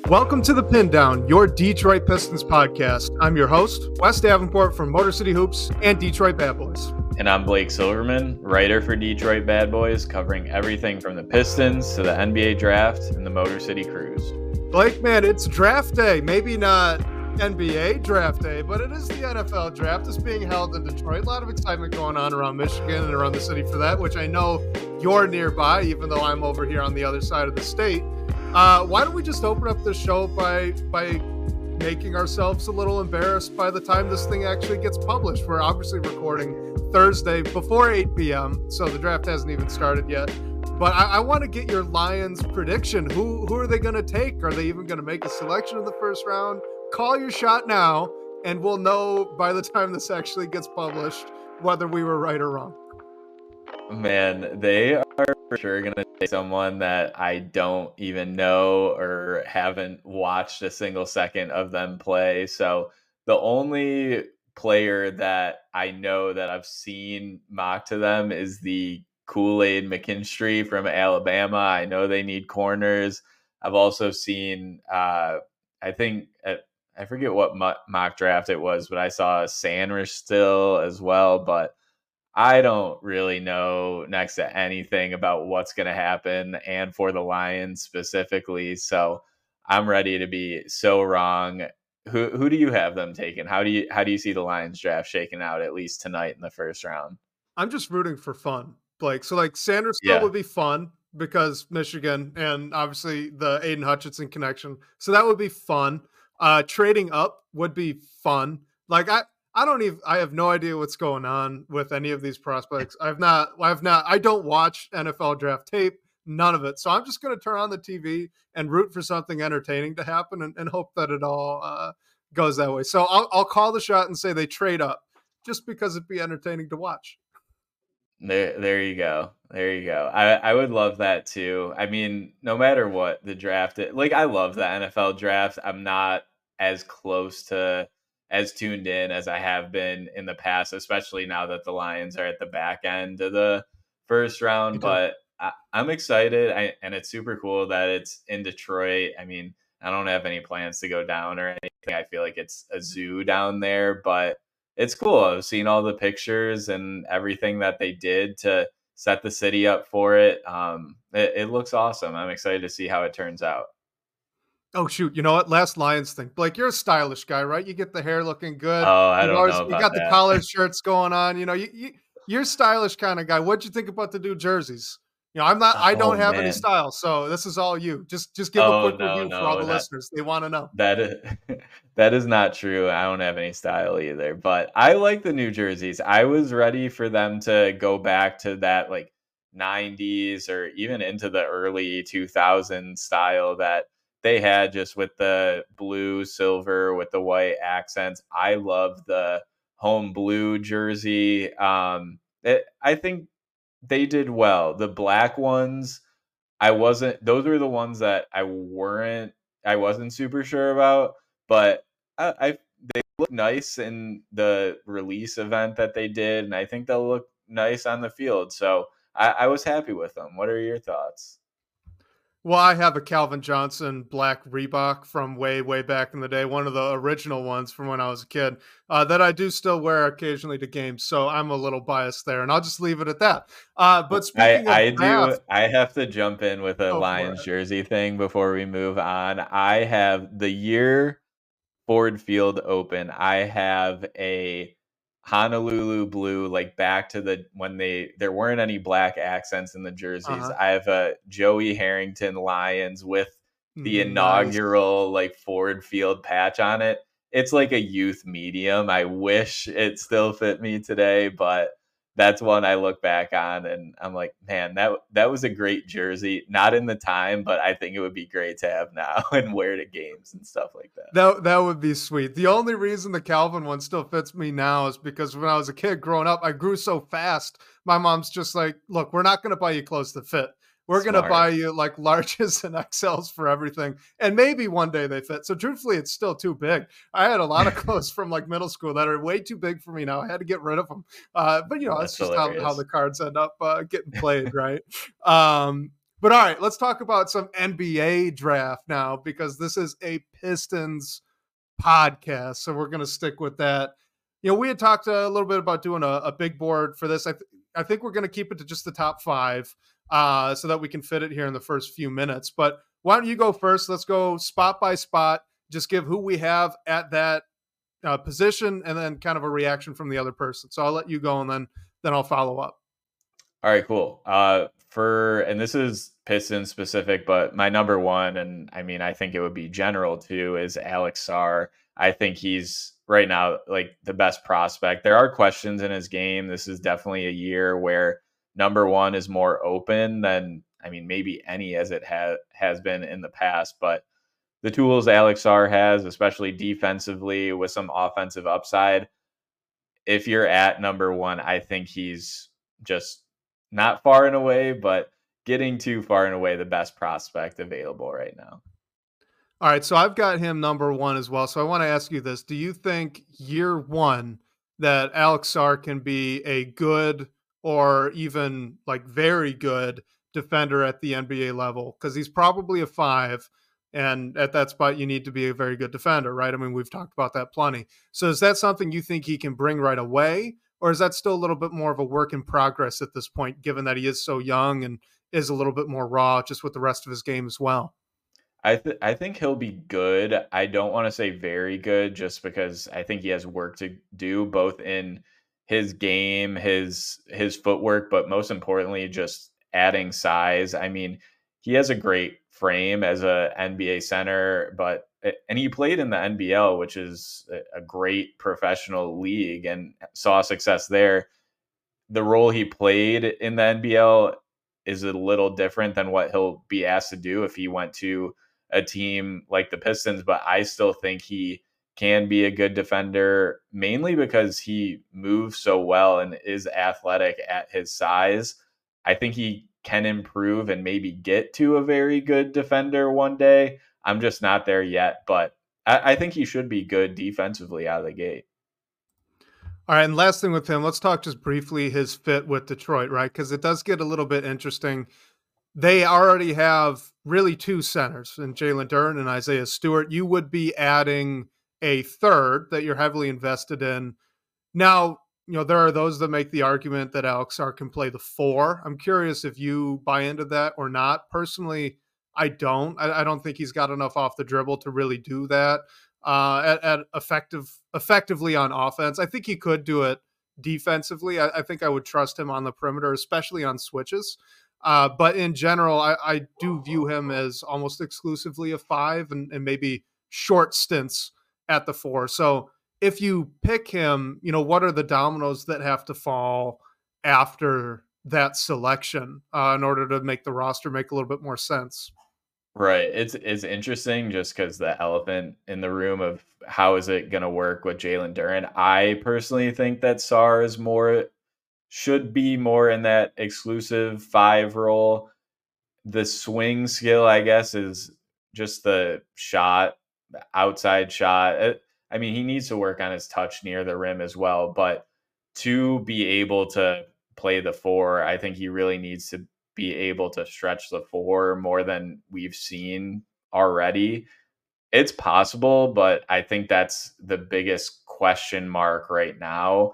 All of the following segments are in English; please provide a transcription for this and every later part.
Welcome to The Pin Down, your Detroit Pistons podcast. I'm your host, Wes Davenport from Motor City Hoops and Detroit Bad Boys. And I'm Blake Silverman, writer for Detroit Bad Boys, covering everything from the Pistons to the NBA draft and the Motor City Cruise. Blake, man, it's draft day. Maybe not NBA draft day, but it is the NFL draft. It's being held in Detroit. A lot of excitement going on around Michigan and around the city for that, which I know you're nearby, even though I'm over here on the other side of the state. Why don't we just open up the show by making ourselves a little embarrassed by the time this thing actually gets published? We're obviously recording Thursday before 8 p.m., so the draft hasn't even started yet. But I want to get your Lions prediction. Who are they going to take? Are they even going to make a selection in the first round? Call your shot now, and we'll know by the time this actually gets published whether we were right or wrong. Man, they are for sure going to take someone that I don't even know or haven't watched a single second of them play. So the only player that I know that I've seen mocked to them is the Kool-Aid McKinstry from Alabama. I know they need corners. I've also seen, I forget what mock draft it was, but I saw Sanders still as well. But I don't really know next to anything about what's going to happen and for the Lions specifically. So I'm ready to be so wrong. Who do you have them taking? How do you see the Lions draft shaking out, at least tonight in the first round? I'm just rooting for fun, Blake. So like Sanders still would be fun because Michigan and obviously the Aiden Hutchinson connection. So that would be fun. Trading up would be fun. Like I have no idea what's going on with any of these prospects. I don't watch NFL draft tape, none of it. So I'm just going to turn on the TV and root for something entertaining to happen and hope that it all goes that way. So I'll call the shot and say they trade up just because it'd be entertaining to watch. There you go. There you go. I would love that too. I mean, no matter what the draft, I love the NFL draft. I'm not as close to as tuned in as I have been in the past, especially now that the Lions are at the back end of the first round. But I'm excited, and it's super cool that it's in Detroit. I mean, I don't have any plans to go down or anything. I feel like it's a zoo down there, but it's cool. I've seen all the pictures and everything that they did to set the city up for it. It looks awesome. I'm excited to see how it turns out. Oh, shoot. You know what? Last Lions thing. Blake, you're a stylish guy, right? You get the hair looking good. Oh, I don't know about you got the collared shirts going on. You know, you're a stylish kind of guy. What'd you think about the new jerseys? You know, I don't have any style, so this is all you. Just give a quick review for all the listeners. They want to know. That is not true. I don't have any style either, but I like the new jerseys. I was ready for them to go back to that like 90s or even into the early 2000s style that they had, just with the blue, silver with the white accents. I love the home blue jersey. I think they did well. The black ones, those were the ones that I wasn't super sure about, but they look nice in the release event that they did, and I think they'll look nice on the field. So I was happy with them. What are your thoughts? Well, I have a Calvin Johnson black Reebok from way, way back in the day, one of the original ones from when I was a kid, that I do still wear occasionally to games. So I'm a little biased there, and I'll just leave it at that. But speaking I have to jump in with a Lions jersey thing before we move on. I have the year Ford Field open. I have a Honolulu blue, like back to when there weren't any black accents in the jerseys. I have a Joey Harrington Lions with the inaugural like Ford Field patch on it. It's like a youth medium. I wish it still fit me today, but that's one I look back on and I'm like, man, that was a great jersey. Not in the time, but I think it would be great to have now and wear to games and stuff like that. That would be sweet. The only reason the Calvin one still fits me now is because when I was a kid growing up, I grew so fast. My mom's just like, look, we're not going to buy you clothes that fit. We're going to buy you like larges and XLs for everything. And maybe one day they fit. So truthfully, it's still too big. I had a lot of clothes from like middle school that are way too big for me now. I had to get rid of them. But you know, that's just how the cards end up getting played, right? But all right, let's talk about some NBA draft now, because this is a Pistons podcast. So we're going to stick with that. We had talked a little bit about doing a big board for this. I think we're going to keep it to just the top five so that we can fit it here in the first few minutes. But why don't you go first? Let's go spot by spot. Just give who we have at that position, and then kind of a reaction from the other person. So I'll let you go, and then I'll follow up. All right, cool. And this is Pistons specific, but my number one, and I mean, I think it would be general too, is Alex Sarr. I think he's right now like the best prospect. There are questions in his game. This is definitely a year where number one is more open than, I mean, maybe any as it has been in the past, but the tools Alex Sarr has, especially defensively with some offensive upside, if you're at number one, I think he's just not far and away, but getting too far and away the best prospect available right now. All right, so I've got him number one as well. So I want to ask you this. Do you think year one that Alex Sarr can be a good or even like very good defender at the NBA level? Because he's probably a 5, and at that spot, you need to be a very good defender, right? I mean, we've talked about that plenty. So is that something you think he can bring right away? Or is that still a little bit more of a work in progress at this point, given that he is so young and is a little bit more raw just with the rest of his game as well? I think he'll be good. I don't want to say very good just because I think he has work to do both in his game, his footwork, but most importantly, just adding size. I mean, he has a great frame as a NBA center, and he played in the NBL, which is a great professional league, and saw success there. The role he played in the NBL is a little different than what he'll be asked to do if he went to a team like the Pistons, but I still think he can be a good defender, mainly because he moves so well and is athletic at his size. I think he can improve and maybe get to a very good defender one day. I'm just not there yet, but I think he should be good defensively out of the gate. All right, and last thing with him, let's talk just briefly his fit with Detroit, right? Because it does get a little bit interesting. They already have really 2 centers in Jalen Duren and Isaiah Stewart. You would be adding a third that you're heavily invested in. Now, there are those that make the argument that Alex Sarr can play the 4. I'm curious if you buy into that or not. Personally, I don't. I don't think he's got enough off the dribble to really do that at effectively on offense. I think he could do it defensively. I think I would trust him on the perimeter, especially on switches. But in general, I do view him as almost exclusively a 5 and maybe short stints at the 4. So if you pick him, what are the dominoes that have to fall after that selection in order to make the roster make a little bit more sense? Right. It's interesting just because the elephant in the room of how is it going to work with Jalen Duren. I personally think that Sarr should be more in that exclusive 5 role. The swing skill, I guess, is just the shot, the outside shot. I mean, he needs to work on his touch near the rim as well, but to be able to play the 4, I think he really needs to be able to stretch the 4 more than we've seen already. It's possible, but I think that's the biggest question mark right now.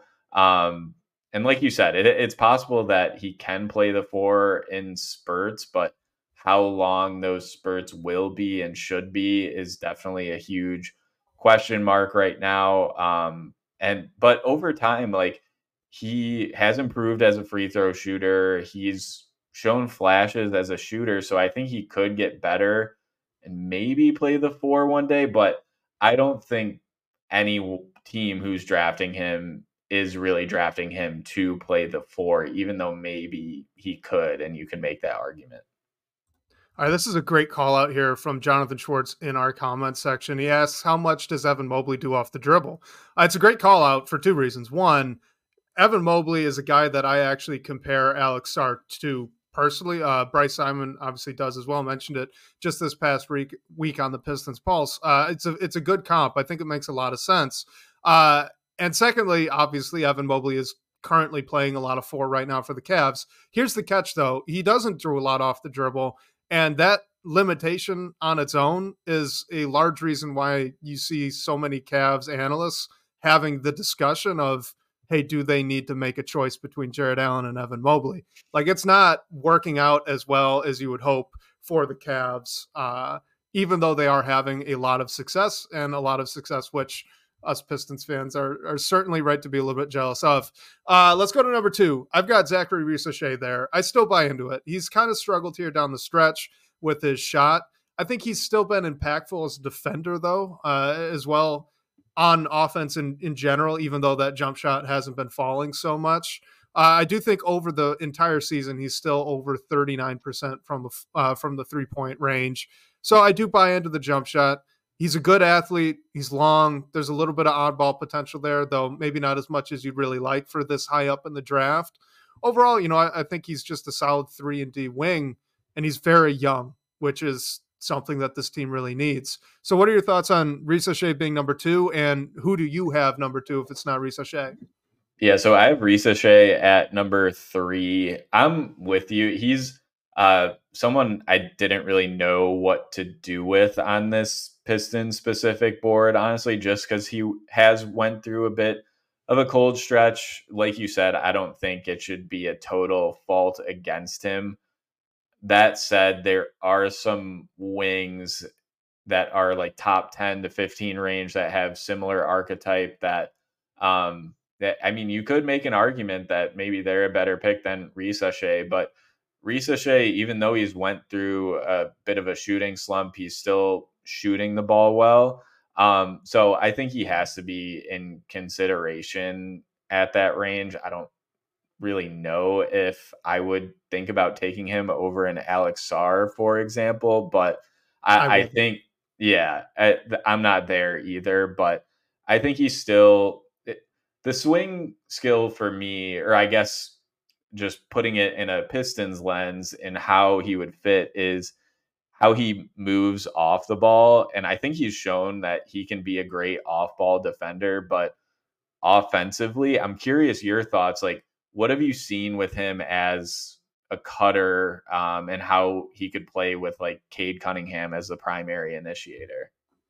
And like you said, it's possible that he can play the 4 in spurts, but how long those spurts will be and should be is definitely a huge question mark right now. But over time, like, he has improved as a free throw shooter. He's shown flashes as a shooter, so I think he could get better and maybe play the 4 one day, but I don't think any team who's drafting him is really drafting him to play the 4, even though maybe he could, and you can make that argument. All right, this is a great call out here from Jonathan Schwartz in our comment section. He asks, how much does Evan Mobley do off the dribble? It's a great call out for 2 reasons. One, Evan Mobley is a guy that I actually compare Alex Sarr to personally. Bryce Simon obviously does as well. Mentioned it just this past week on the Pistons Pulse. It's a good comp. I think it makes a lot of sense. And secondly, obviously, Evan Mobley is currently playing a lot of 4 right now for the Cavs. Here's the catch, though. He doesn't do a lot off the dribble, and that limitation on its own is a large reason why you see so many Cavs analysts having the discussion of, hey, do they need to make a choice between Jared Allen and Evan Mobley? Like, it's not working out as well as you would hope for the Cavs, even though they are having a lot of success, and a lot of success which us Pistons fans are certainly right to be a little bit jealous of. Let's go to number 2. I've got Zachary Risachet there. I still buy into it. He's kind of struggled here down the stretch with his shot. I think he's still been impactful as a defender, though, as well on offense in general, even though that jump shot hasn't been falling so much. I do think over the entire season, he's still over 39% from the 3-point range. So I do buy into the jump shot. He's a good athlete. He's long. There's a little bit of oddball potential there, though maybe not as much as you'd really like for this high up in the draft. Overall, I think he's just a solid 3-and-D wing, and he's very young, which is something that this team really needs. So what are your thoughts on Risachet being number 2, and who do you have number 2 if it's not Risachet? Yeah, so I have Risachet at number 3. I'm with you. He's someone I didn't really know what to do with on this Pistons specific board, honestly, just because he has went through a bit of a cold stretch. Like you said, I don't think it should be a total fault against him. That said, there are some wings that are like top 10 to 15 range that have similar archetype that I mean, you could make an argument that maybe they're a better pick than Risachet, but Risachet, even though he's went through a bit of a shooting slump, he's still shooting the ball well. So I think he has to be in consideration at that range. I don't really know if I would think about taking him over an Alex Sarr, for example, but I think, yeah, I'm not there either, but I think he's still the swing skill for me, or I guess just putting it in a Pistons lens and how he would fit is how he moves off the ball. And I think he's shown that he can be a great off ball defender, but offensively, I'm curious your thoughts. Like, what have you seen with him as a cutter, and how he could play with like Cade Cunningham as the primary initiator?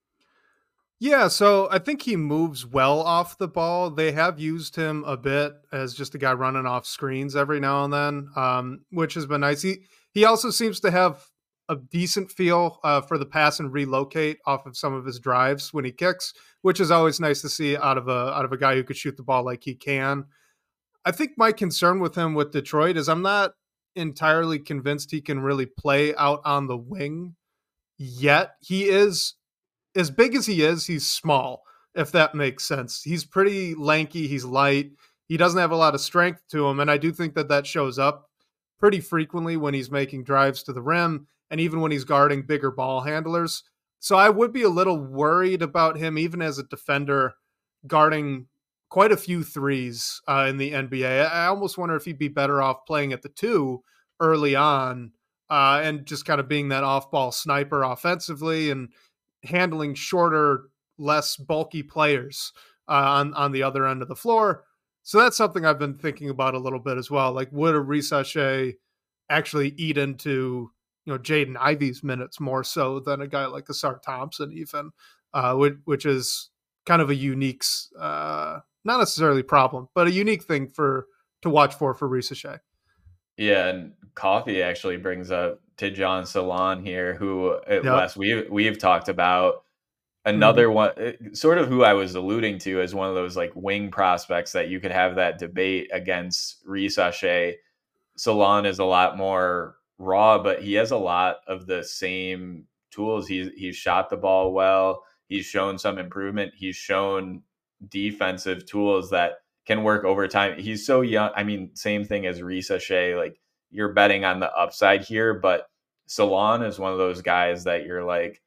Yeah, so I think he moves well off the ball. They have used him a bit as just a guy running off screens every now and then, which has been nice. He also seems to have a decent feel for the pass and relocate off of some of his drives when he kicks, which is always nice to see out of a guy who could shoot the ball like he can. I think my concern with him with Detroit is I'm not entirely convinced he can really play out on the wing yet. He is as big as he is, he's small, if that makes sense. He's pretty lanky. He's light. He doesn't have a lot of strength to him. And I do think that shows up pretty frequently when he's making drives to the rim and even when he's guarding bigger ball handlers. So I would be a little worried about him, even as a defender, guarding quite a few threes in the NBA. I almost wonder if he'd be better off playing at the 2 early on, and just kind of being that off-ball sniper offensively and handling shorter, less bulky players on the other end of the floor. So that's something I've been thinking about a little bit as well. Like, would a Risachet actually eat into Jaden Ivey's minutes more so than a guy like Ausar Thompson, even, which is kind of a unique, not necessarily problem, but a unique thing to watch for Risachet. Yeah, and Coffee actually brings up Tidjane Salaün here, who Wes we've talked about. Another one, sort of who I was alluding to as one of those like wing prospects that you could have that debate against Risachet. Salaün is a lot more raw, but he has a lot of the same tools. He's shot the ball well. He's shown some improvement. He's shown defensive tools that can work over time. He's so young. I mean, same thing as Risachet. Like, you're betting on the upside here, but Salaün is one of those guys that you're like,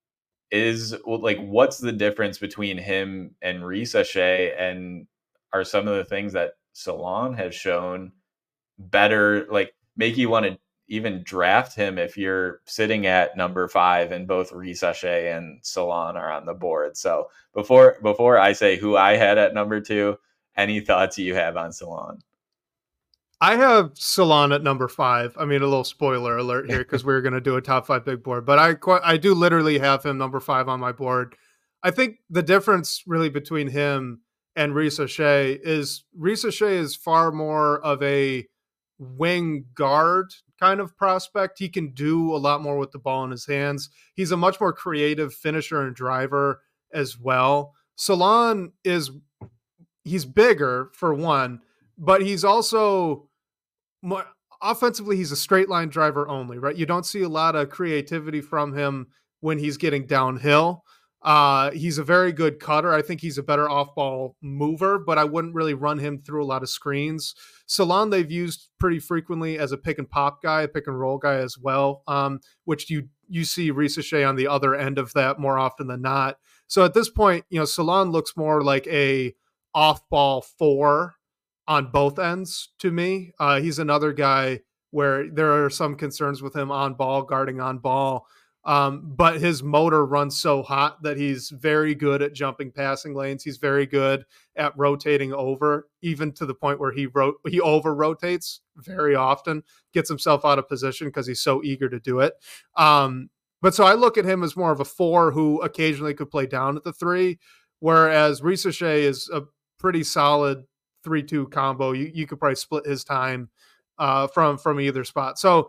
what's the difference between him and Risachet, and are some of the things that Salaün has shown better, like make you want to even draft him if you're sitting at number 5 and both Risachet and Salaün are on the board. So before I say who I had at number 2, any thoughts you have on Salon? I have Salon at number 5. I mean, a little spoiler alert here because we're going to do a top 5 big board, but I do literally have him number 5 on my board. I think the difference really between him and Reese O'Shea is far more of a wing guard kind of prospect. He can do a lot more with the ball in his hands. He's a much more creative finisher and driver as well. Salon he's bigger for one, but he's also more offensively. He's a straight line driver only, right? You don't see a lot of creativity from him when he's getting downhill. He's a very good cutter. I think he's a better off-ball mover, but I wouldn't really run him through a lot of screens. Salon they've used pretty frequently as a pick and pop guy, a pick and roll guy as well, which you see Reese O'Shea on the other end of that more often than not. So at this point, Salon looks more like a off-ball 4 on both ends to me. He's another guy where there are some concerns with him on ball, guarding on ball. But his motor runs so hot that he's very good at jumping passing lanes. He's very good at rotating over, even to the point where he over rotates very often, gets himself out of position because he's so eager to do it. But so I look at him as more of a 4 who occasionally could play down at the 3, whereas Reese O'Shea is a pretty solid 3-2 combo. You could probably split his time from either spot. So,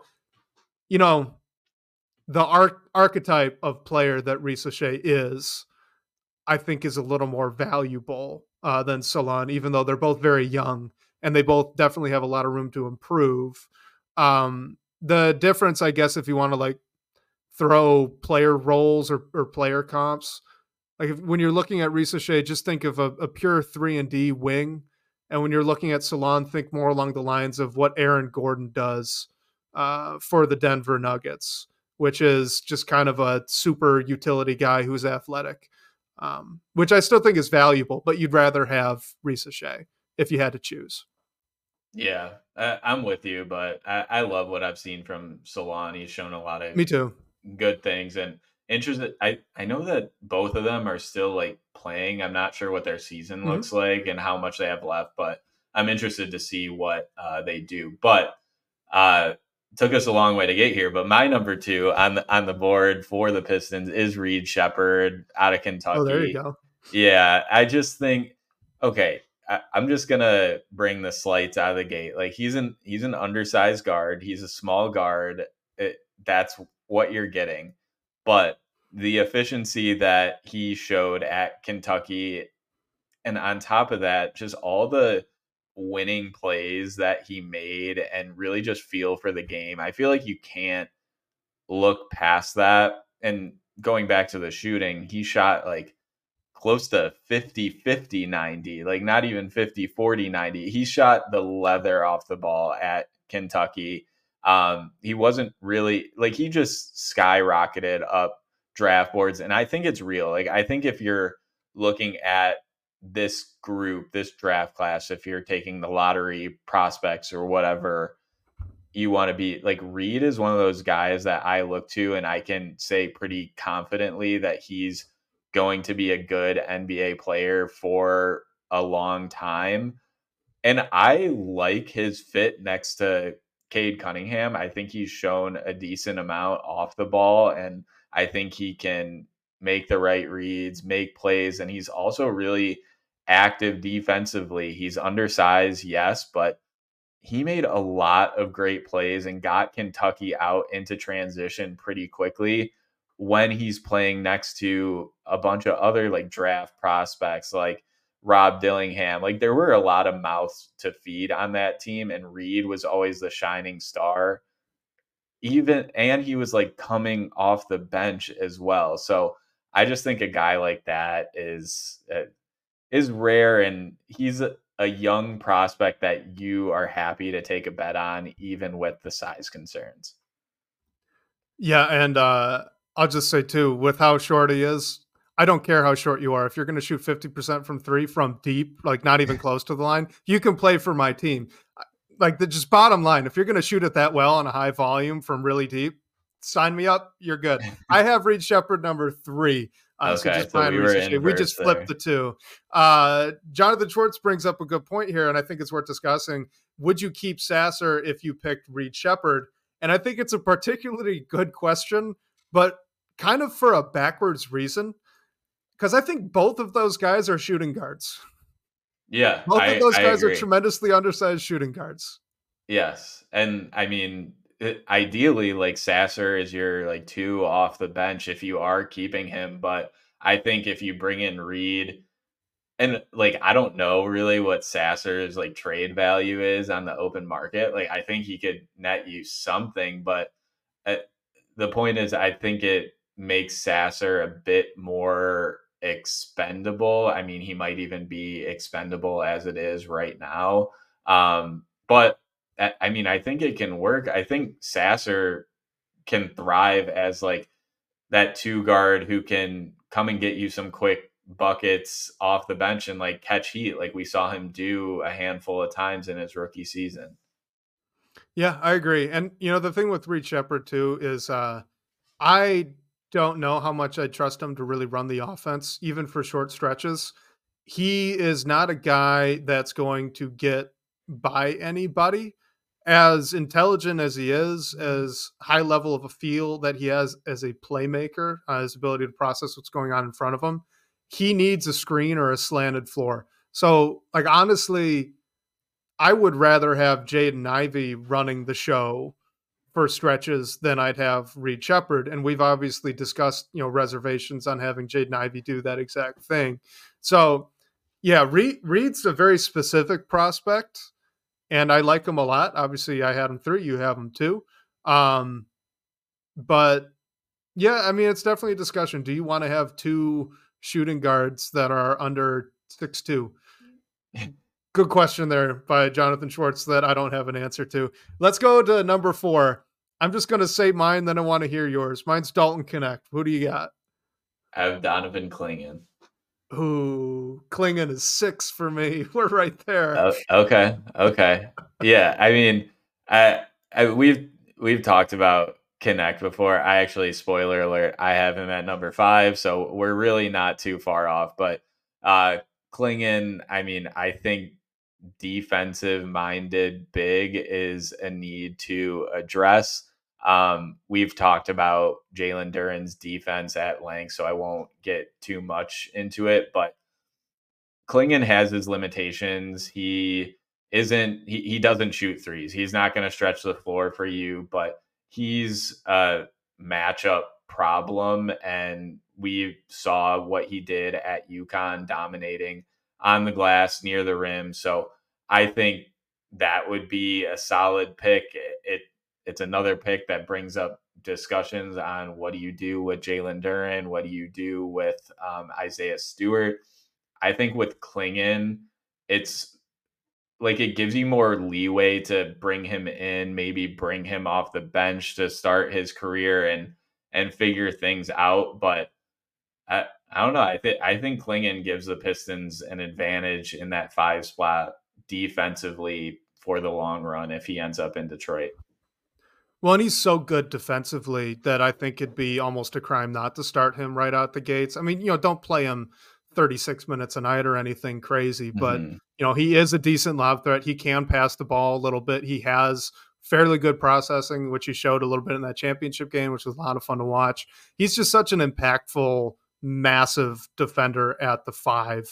the archetype of player that Reese O'Shea is, I think, is a little more valuable than Salon, even though they're both very young and they both definitely have a lot of room to improve. The difference, I guess, if you want to throw player roles or player comps, when you're looking at Reese O'Shea, just think of a pure 3-and-D wing. And when you're looking at Salon, think more along the lines of what Aaron Gordon does for the Denver Nuggets, which is just kind of a super utility guy who's athletic, which I still think is valuable, but you'd rather have Reese O'Shea if you had to choose. Yeah, I'm with you, but I love what I've seen from Salon. He's shown a lot of Me too. Good things and interested. I know that both of them are still playing. I'm not sure what their season looks like and how much they have left, but I'm interested to see what they do. But took us a long way to get here. But my number 2 on the board for the Pistons is Reed Sheppard out of Kentucky. Oh, there you go. Yeah, I just think, okay, I'm just gonna bring the slights out of the gate. He's an undersized guard. He's a small guard. That's what you're getting. But the efficiency that he showed at Kentucky, and on top of that, just all the winning plays that he made and really just feel for the game. I feel like you can't look past that. And going back to the shooting, he shot close to 50-50-90, not even 50-40-90. He shot the leather off the ball at Kentucky. He wasn't really he just skyrocketed up draft boards. And I think it's real. I think if you're looking at this group, this draft class, if you're taking the lottery prospects or whatever you want to be, Reed is one of those guys that I look to and I can say pretty confidently that he's going to be a good NBA player for a long time. And I like his fit next to Cade Cunningham. I think he's shown a decent amount off the ball, and I think he can make the right reads, make plays, and he's also really active defensively. He's undersized, yes, but he made a lot of great plays and got Kentucky out into transition pretty quickly when he's playing next to a bunch of other draft prospects like Rob Dillingham. There were a lot of mouths to feed on that team, and Reed was always the shining star. And he was coming off the bench as well. So I just think a guy like that is rare, and he's a young prospect that you are happy to take a bet on, even with the size concerns. Yeah, and I'll just say too, with how short he is, I don't care how short you are. If you're going to shoot 50% from 3 from deep, not even close to the line, you can play for my team. Just bottom line, if you're going to shoot it that well on a high volume from really deep, sign me up. You're good. I have Reed Sheppard number 3 So Okay, just so behind we were Reese. We inverse just flipped there. the two. Jonathan Schwartz brings up a good point here, and I think it's worth discussing. Would you keep Sasser if you picked Reed Shepard? And I think it's a particularly good question, but kind of for a backwards reason, because I think both of those guys are shooting guards. Yeah, Both of I those guys are agree. tremendously undersized shooting guards. Yes, and I mean, ideally, like Sasser is your like two off the bench if you are keeping him. But I think if you bring in Reed, and like I don't know really what Sasser's like trade value is on the open market. Like I think he could net you something, but uh, the point is, I think it makes Sasser a bit more expendable. I mean, he might even be expendable as it is right now. But I mean, I think it can work. I think Sasser can thrive as like that two guard who can come and get you some quick buckets off the bench and like catch heat, like we saw him do a handful of times in his rookie season. Yeah, I agree. And the thing with Reed Shepard too is I don't know how much I trust him to really run the offense, even for short stretches. He is not a guy that's going to get by anybody. As intelligent as he is, as high level of a feel that he has as a playmaker, his ability to process what's going on in front of him, he needs a screen or a slanted floor. So, like, honestly, I would rather have Jaden Ivey running the show for stretches than I'd have Reed Shepard. And we've obviously discussed, reservations on having Jaden Ivey do that exact thing. So, yeah, Reed's a very specific prospect, and I like him a lot. Obviously, I had him 3. You have him 2. But yeah, I mean, it's definitely a discussion. Do you want to have 2 shooting guards that are under 6'2"? Good question there by Jonathan Schwartz that I don't have an answer to. Let's go to number 4. I'm just going to say mine, then I want to hear yours. Mine's Dalton Connect. Who do you got? I have Donovan Clingan. Ooh, Klingon is 6 for me. We're right there. Oh, okay, okay, yeah. I mean, we've talked about Connect before. I actually, spoiler alert, I have him at number 5, so we're really not too far off. But Klingan, I mean, I think defensive minded big is a need to address. We've talked about Jalen Duren's defense at length, so I won't get too much into it, but Klingon has his limitations. He doesn't shoot threes. He's not going to stretch the floor for you, but he's a matchup problem. And we saw what he did at UConn, dominating on the glass near the rim. So I think that would be a solid pick. It's another pick that brings up discussions on what do you do with Jalen Duren? What do you do with Isaiah Stewart? I think with Klingon, it's like it gives you more leeway to bring him in, maybe bring him off the bench to start his career and figure things out. But I don't know. I think Klingon gives the Pistons an advantage in that 5 spot defensively for the long run if he ends up in Detroit. Well, and he's so good defensively that I think it'd be almost a crime not to start him right out the gates. I mean, don't play him 36 minutes a night or anything crazy, but Mm-hmm. he is a decent lob threat. He can pass the ball a little bit. He has fairly good processing, which he showed a little bit in that championship game, which was a lot of fun to watch. He's just such an impactful, massive defender at the 5.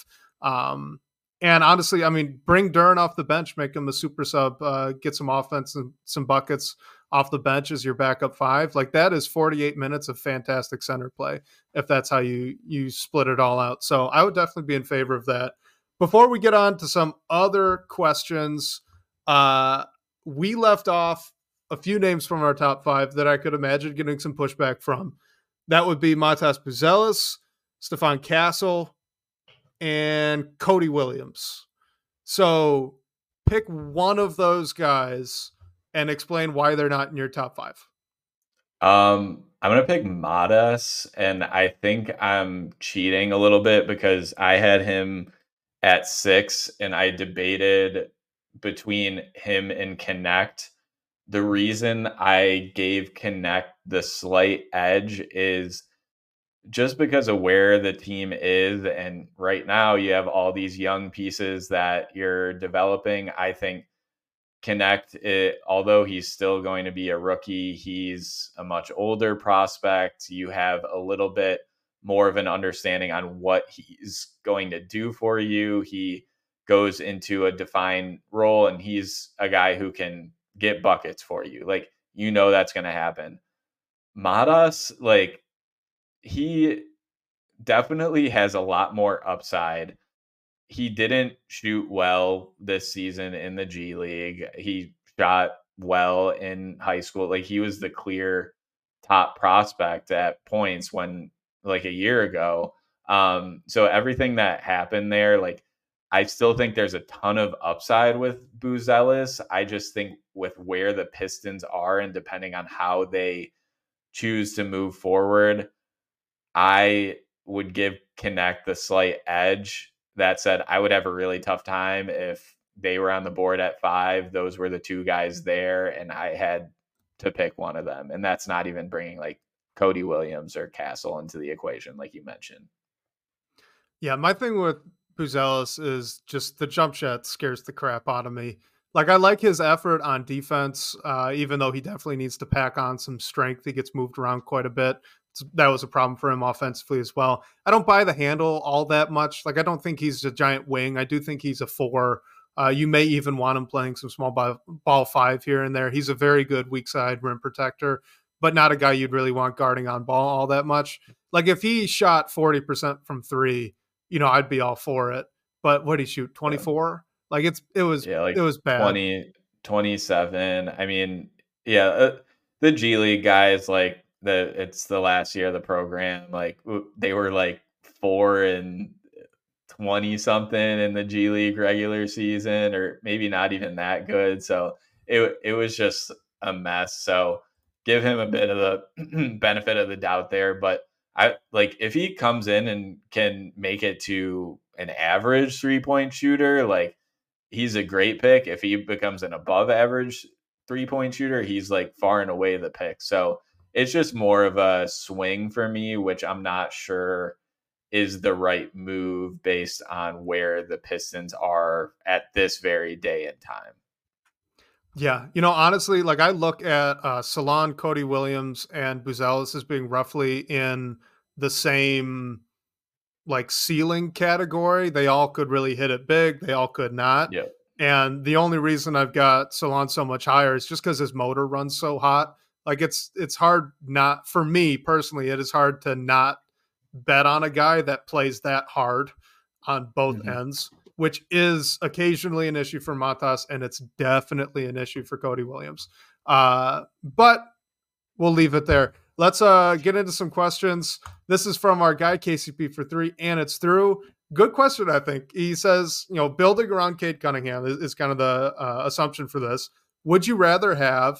And honestly, I mean, bring Duren off the bench, make him a super sub, get some offense and some buckets off the bench as your backup 5. Like, that is 48 minutes of fantastic center play if that's how you split it all out. So I would definitely be in favor of that. Before we get on to some other questions, we left off a few names from our top 5 that I could imagine getting some pushback from. That would be Matas Buzelis, Stefan Castle, and Cody Williams. So pick one of those guys and explain why they're not in your top 5. I'm gonna pick Matas, and I think I'm cheating a little bit because I had him at 6, and I debated between him and Connect. The reason I gave Connect the slight edge is just because of where the team is, and right now you have all these young pieces that you're developing, I think Connect, although he's still going to be a rookie, he's a much older prospect. You have a little bit more of an understanding on what he's going to do for you. He goes into a defined role, and he's a guy who can get buckets for you. Like, that's going to happen. Matas, like, he definitely has a lot more upside. He didn't shoot well this season in the G League. He shot well in high school. Like, he was the clear top prospect at points when, like, a year ago. So everything that happened there, like, I still think there's a ton of upside with Buzelis. I just think with where the Pistons are and depending on how they choose to move forward, I would give Connect the slight edge. That said, I would have a really tough time if they were on the board at 5. Those were the two guys there, and I had to pick one of them. And that's not even bringing like Cody Williams or Castle into the equation, like you mentioned. Yeah, my thing with Buzelis is just the jump shot scares the crap out of me. Like, I like his effort on defense, even though he definitely needs to pack on some strength. He gets moved around quite a bit. That was a problem for him offensively as well. I don't buy the handle all that much. Like, I don't think he's a giant wing. I do think he's a 4. You may even want him playing some small ball 5 here and there. He's a very good weak side rim protector, but not a guy you'd really want guarding on ball all that much. Like, if he shot 40% from 3, I'd be all for it. But what did he shoot? 24? Like, it was bad. 20, 27. I mean, yeah, the G League guys, like, it's the last year of the program. Like, they were like 4 and 20 something in the G League regular season, or maybe not even that good. So it was just a mess. So give him a bit of the benefit of the doubt there. But I like, if he comes in and can make it to an average 3-point shooter, like, he's a great pick. If he becomes an above average 3-point shooter, he's like far and away the pick. So it's just more of a swing for me, which I'm not sure is the right move based on where the Pistons are at this very day and time. Yeah. Honestly, like, I look at Salon, Cody Williams, and Buzelis as being roughly in the same like ceiling category. They all could really hit it big. They all could not. Yeah. And the only reason I've got Salon so much higher is just because his motor runs so hot. Like, it's hard not, for me personally, it is hard to not bet on a guy that plays that hard on both ends, which is occasionally an issue for Matas, and it's definitely an issue for Cody Williams. But we'll leave it there. Let's get into some questions. This is from our guy KCP for 3, and it's through. Good question, I think. He says, building around Cade Cunningham is kind of the assumption for this. Would you rather have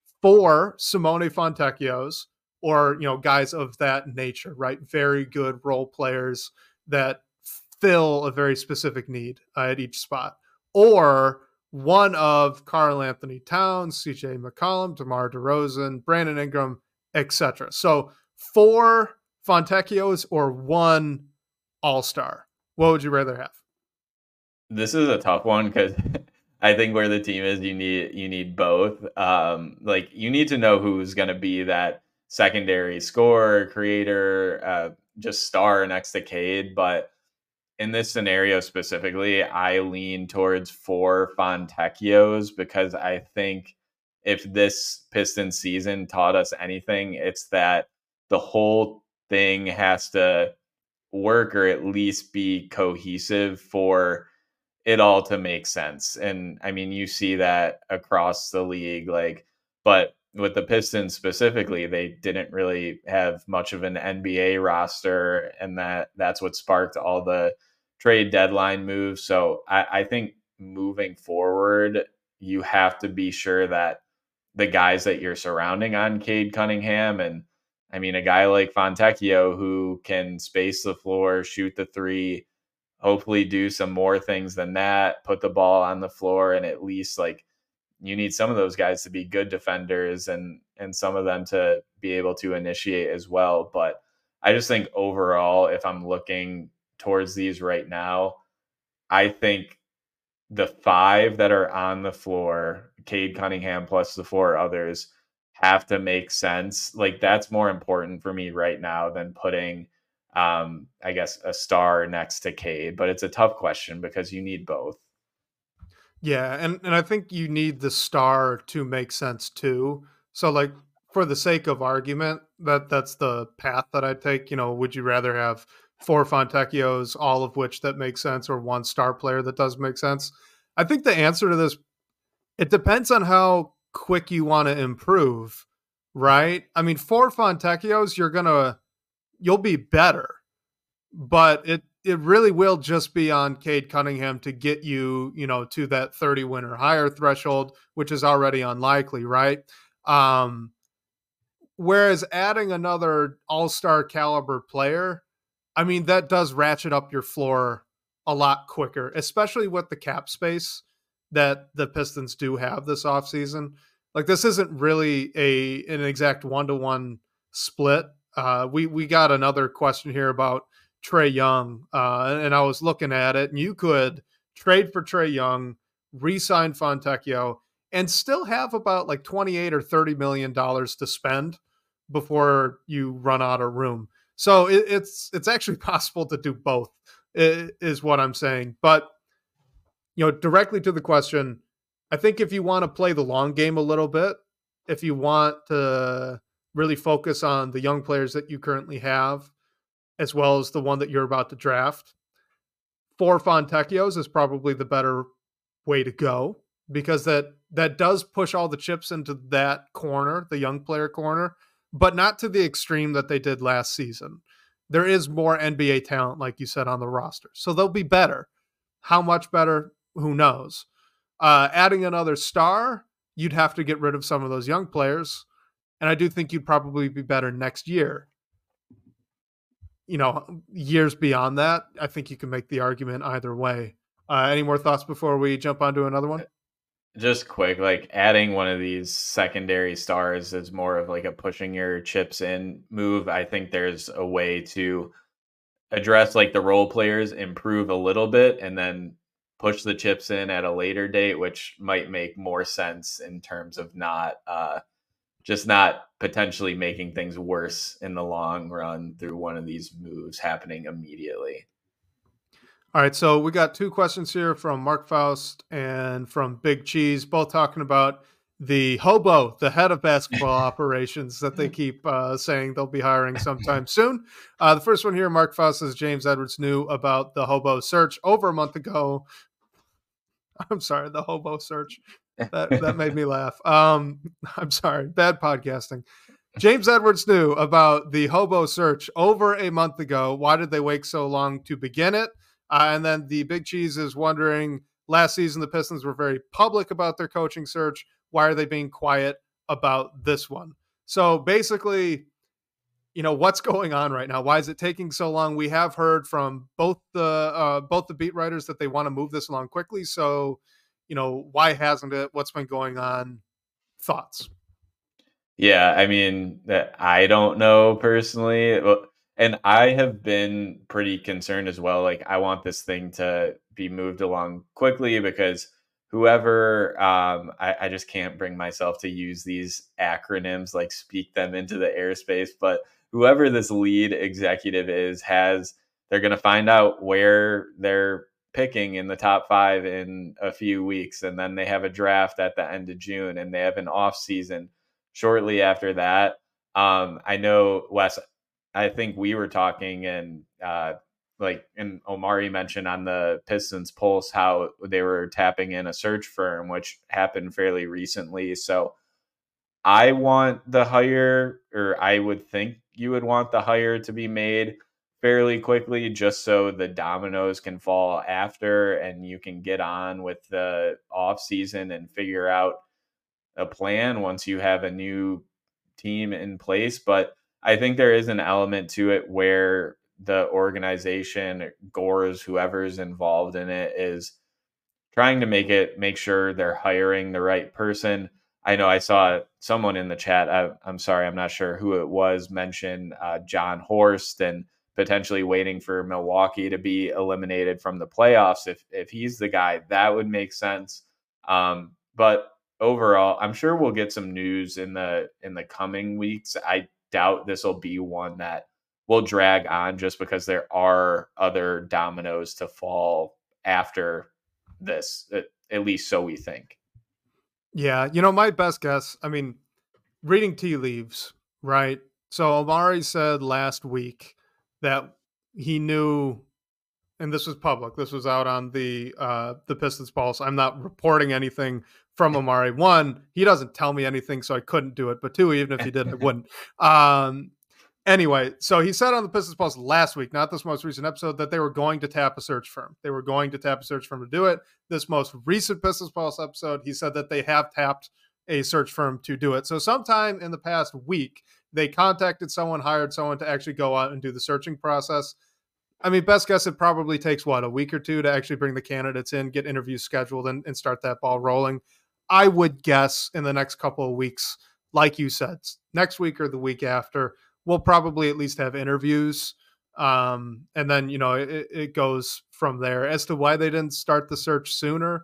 4 Simone Fontecchios or, guys of that nature, right? Very good role players that fill a very specific need at each spot, or one of Karl Anthony Towns, CJ McCollum, DeMar DeRozan, Brandon Ingram, etc. So 4 Fontecchios or 1 all-star. What would you rather have? This is a tough one because I think where the team is, you need both. Like, you need to know who's going to be that secondary scorer, creator, just star next to Cade. But in this scenario specifically, I lean towards 4 Fontecchios because I think if this Pistons season taught us anything, it's that the whole thing has to work or at least be cohesive for it all to make sense. And I mean, you see that across the league, like, but with the Pistons specifically, they didn't really have much of an NBA roster, and that's what sparked all the trade deadline moves. So I think moving forward, you have to be sure that the guys that you're surrounding on Cade Cunningham, and I mean, a guy like Fontecchio who can space the floor, shoot the 3, hopefully do some more things than that, put the ball on the floor, and at least, like, you need some of those guys to be good defenders and some of them to be able to initiate as well. But I just think overall, if I'm looking towards these right now, I think the 5 that are on the floor, Cade Cunningham plus the 4 others, have to make sense. Like, that's more important for me right now than putting, I guess, a star next to Cade. But it's a tough question because you need both. Yeah, and I think you need the star to make sense too. So like for the sake of argument, that's the path that I take. Would you rather have 4 Fontecchios, all of which that make sense, or 1 star player that does make sense? I think the answer to this, it depends on how quick you want to improve, right? I mean, 4 Fontecchios, you'll be better, but it really will just be on Cade Cunningham to get you, to that 30 win or higher threshold, which is already unlikely, right? Um, Whereas adding another all-star caliber player, I mean, that does ratchet up your floor a lot quicker, especially with the cap space that the Pistons do have this offseason. Like, this isn't really an exact 1-to-1 split. We got another question here about Trae Young, and I was looking at it, and you could trade for Trae Young, re-sign Fontecchio, and still have about like 28 or 30 million dollars to spend before you run out of room. So it's actually possible to do both, is what I'm saying. But directly to the question, I think if you want to play the long game a little bit, if you want to really focus on the young players that you currently have, as well as the one that you're about to draft, 4 Fontecchios is probably the better way to go, because that does push all the chips into that corner, the young player corner, but not to the extreme that they did last season. There is more NBA talent, like you said, on the roster, so they'll be better. How much better? Who knows? Adding another star, you'd have to get rid of some of those young players, and I do think you'd probably be better next year. Years beyond that, I think you can make the argument either way. Any more thoughts before we jump onto another one? Just quick, like adding one of these secondary stars is more of like a pushing your chips in move. I think there's a way to address like the role players, improve a little bit, and then push the chips in at a later date, which might make more sense in terms of not just not potentially making things worse in the long run through one of these moves happening immediately. All right, so we got 2 questions here from Mark Faust and from Big Cheese, both talking about the hobo, the head of basketball operations that they keep saying they'll be hiring sometime soon. The first one here, Mark Faust says James Edwards knew about the hobo search over a month ago. I'm sorry, the hobo search. That made me laugh. I'm sorry, bad podcasting. James Edwards knew about the hobo search over a month ago. Why did they wait so long to begin it? And then the Big Cheese is wondering, last season the Pistons were very public about their coaching search. Why are they being quiet about this one? So basically, what's going on right now? Why is it taking so long? We have heard from both the beat writers that they want to move this along quickly. So, why hasn't it? What's been going on? Thoughts? Yeah, I mean, that I don't know personally. And I have been pretty concerned as well. Like, I want this thing to be moved along quickly because whoever, I just can't bring myself to use these acronyms, like speak them into the airspace. But whoever this lead executive is, they're going to find out where they're picking in the top 5 in a few weeks. And then they have a draft at the end of June and they have an off season shortly after that. I know, Wes, I think we were talking and and Omari mentioned on the Pistons Pulse how they were tapping in a search firm, which happened fairly recently. So I want the hire, or I would think you would want the hire to be made fairly quickly, just so the dominoes can fall after and you can get on with the off season and figure out a plan once you have a new team in place. But I think there is an element to it where the organization, Gores, whoever's involved in it, is trying to make sure they're hiring the right person. I know I saw someone in the chat. I'm sorry, I'm not sure who it was, mention John Horst and potentially waiting for Milwaukee to be eliminated from the playoffs. If he's the guy, that would make sense. But overall, I'm sure we'll get some news in the coming weeks. I doubt this will be one that will drag on just because there are other dominoes to fall after this, at least so we think. Yeah, my best guess, I mean, reading tea leaves, right? So Omari said last week that he knew, and this was public. This was out on the Pistons Pulse. I'm not reporting anything from Omari. One, he doesn't tell me anything, so I couldn't do it. But two, even if he did, I wouldn't. Anyway, so he said on the Pistons Pulse last week, not this most recent episode, that they were going to tap a search firm. They were going to tap a search firm to do it. This most recent Pistons Pulse episode, he said that they have tapped a search firm to do it. So sometime in the past week, they contacted someone, hired someone to actually go out and do the searching process. I mean, best guess, it probably takes, a week or two to actually bring the candidates in, get interviews scheduled, and start that ball rolling. I would guess in the next couple of weeks, like you said, next week or the week after, we'll probably at least have interviews. And then, it goes from there. As to why they didn't start the search sooner,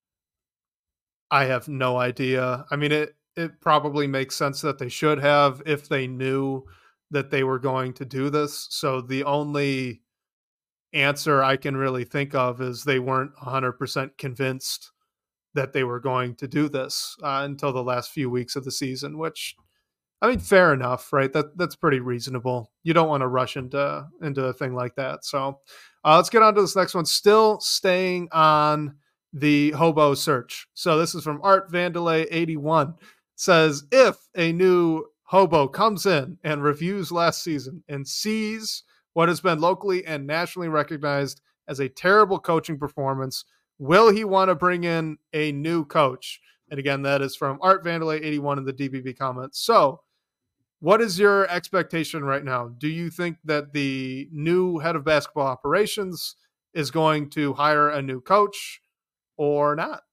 I have no idea. I mean, it probably makes sense that they should have if they knew that they were going to do this. So the only answer I can really think of is they weren't 100% convinced that they were going to do this until the last few weeks of the season, which, I mean, fair enough, right? That's pretty reasonable. You don't want to rush into a thing like that. So let's get on to this next one. Still staying on the hobo search. So this is from Art Vandelay 81. Says, if a new hobo comes in and reviews last season and sees what has been locally and nationally recognized as a terrible coaching performance, will he want to bring in a new coach? And again, that is from Art Vandelay 81 in the DBB comments. So what is your expectation right now? Do you think that the new head of basketball operations is going to hire a new coach or not?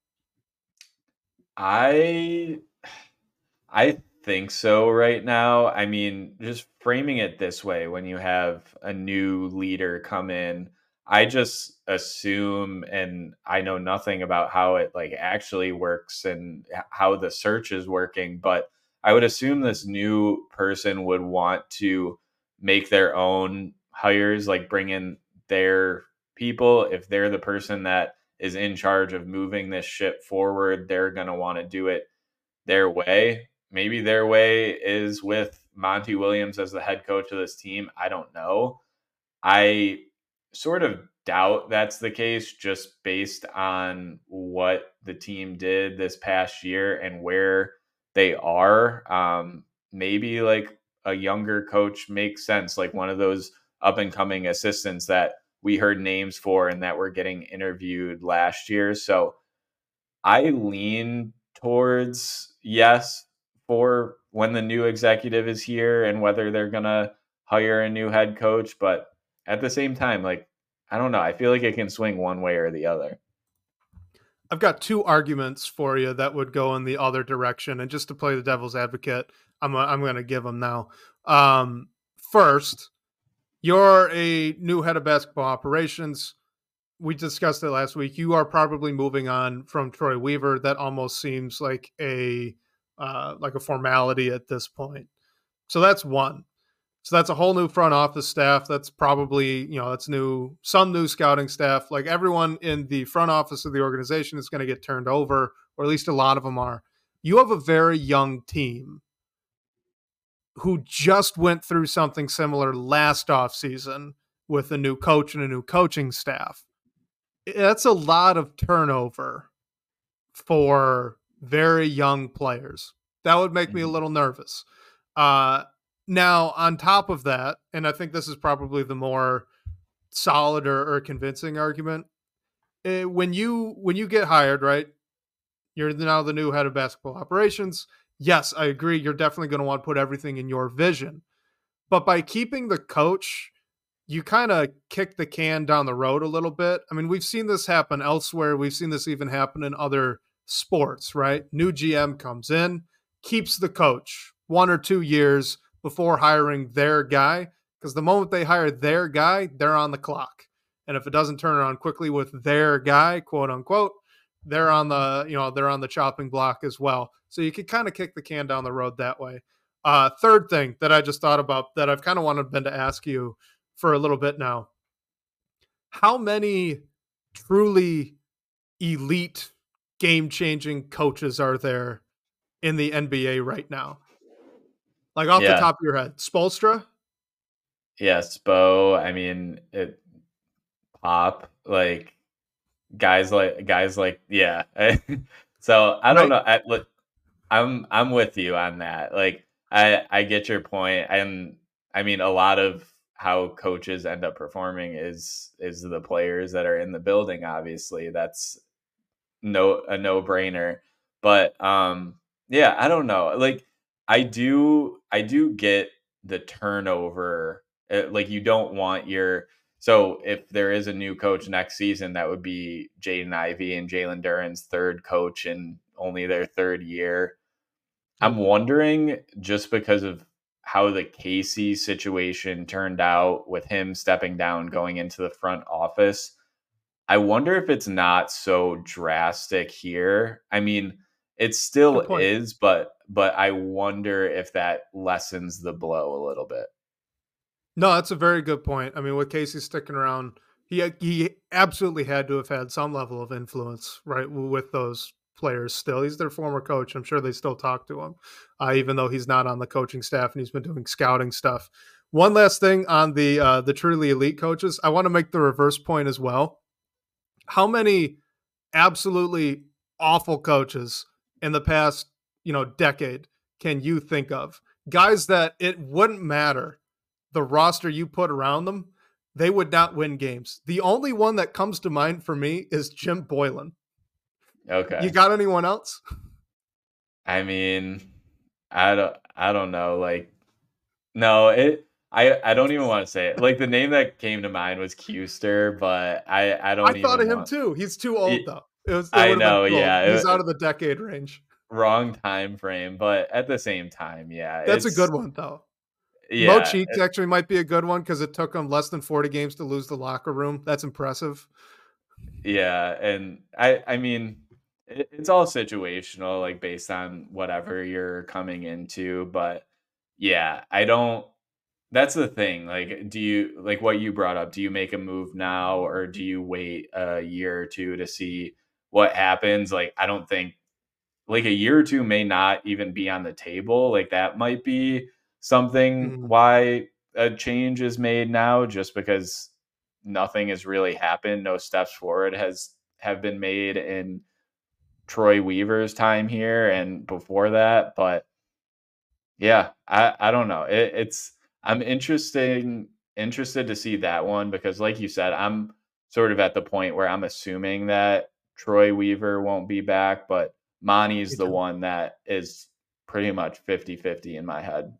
I think so right now. I mean, just framing it this way, when you have a new leader come in, I just assume, and I know nothing about how it actually works and how the search is working, but I would assume this new person would want to make their own hires, like bring in their people. If they're the person that is in charge of moving this ship forward, they're going to want to do it their way. Maybe their way is with Monty Williams as the head coach of this team. I don't know. I sort of doubt that's the case just based on what the team did this past year and where they are. Maybe a younger coach makes sense, like one of those up and coming assistants that we heard names for and that were getting interviewed last year. So I lean towards yes for when the new executive is here and whether they're going to hire a new head coach. But at the same time, I don't know. I feel like it can swing one way or the other. I've got two arguments for you that would go in the other direction. And just to play the devil's advocate, I'm going to give them now. First, you're a new head of basketball operations. We discussed it last week. You are probably moving on from Troy Weaver. That almost seems like a formality at this point. So that's one. So that's a whole new front office staff. That's probably, that's some new scouting staff. Like everyone in the front office of the organization is going to get turned over, or at least a lot of them are. You have a very young team who just went through something similar last offseason with a new coach and a new coaching staff. That's a lot of turnover for very young players. That would make me a little nervous. Now, on top of that, and I think this is probably the more solid or convincing argument, when you get hired, right, you're now the new head of basketball operations. Yes, I agree. You're definitely going to want to put everything in your vision. But by keeping the coach, you kind of kick the can down the road a little bit. I mean, we've seen this happen elsewhere. We've seen this even happen in other sports, right? New GM comes in, keeps the coach 1 or 2 years before hiring their guy, because the moment they hire their guy, they're on the clock. And if it doesn't turn around quickly with their guy, quote unquote, they're on the chopping block as well. So you could kind of kick the can down the road that way. Third thing that I just thought about that I've kind of wanted been to ask you for a little bit now. How many truly elite game changing coaches are there in the NBA right now? Like off the Yeah. top of your head, Spolstra? Yeah. Spo. I mean, Pop. Like guys like yeah. So I don't Right? know. I'm with you on that. Like I get your point, and I mean a lot of how coaches end up performing is the players that are in the building. Obviously, that's no brainer. But yeah, I don't know. Like I do get the turnover. Like you don't want your so if there is a new coach next season, that would be Jaden Ivey and Jalen Duren's third coach in only their third year. I'm Yep. wondering just because of how the Casey situation turned out with him stepping down going into the front office. I wonder if it's not so drastic here. I mean, it still Good point. is, but I wonder if that lessens the blow a little bit. No, that's a very good point. I mean, with Casey sticking around, he absolutely had to have had some level of influence, right, with those players. Still, he's their former coach. I'm sure they still talk to him, even though he's not on the coaching staff and he's been doing scouting stuff. One last thing on the truly elite coaches, I want to make the reverse point as well. How many absolutely awful coaches in the past, decade can you think of? Guys that it wouldn't matter the roster you put around them, they would not win games. The only one that comes to mind for me is Jim Boylan. You Okay. got anyone else? I mean, I don't know. Like, no, I don't even want to say it. Like the name that came to mind was Custer, but I I don't thought even of him want. too. He's too old It, though. It I would have been know, too old. yeah, He's out of the decade range. wrong time frame, but at the same time, yeah, That's a good one though. Mo yeah, Cheeks actually might be a good one because it took him less than 40 games to lose the locker room. That's impressive. yeah, and I mean, it's all situational, like based on whatever you're coming into, but yeah, I don't. That's the thing. Like, do you like what you brought up? Do you make a move now, or do you wait a year or two to see what happens? Like, I don't think like a year or two may not even be on the table. Like that might be something Mm, why a change is made now, just because nothing has really happened. No steps forward have been made in Troy Weaver's time here and before that. But yeah, I don't know. I'm interested to see that one because like you said, I'm sort of at the point where I'm assuming that Troy Weaver won't be back, but Monty's me the too. one that is pretty much 50-50 in my head.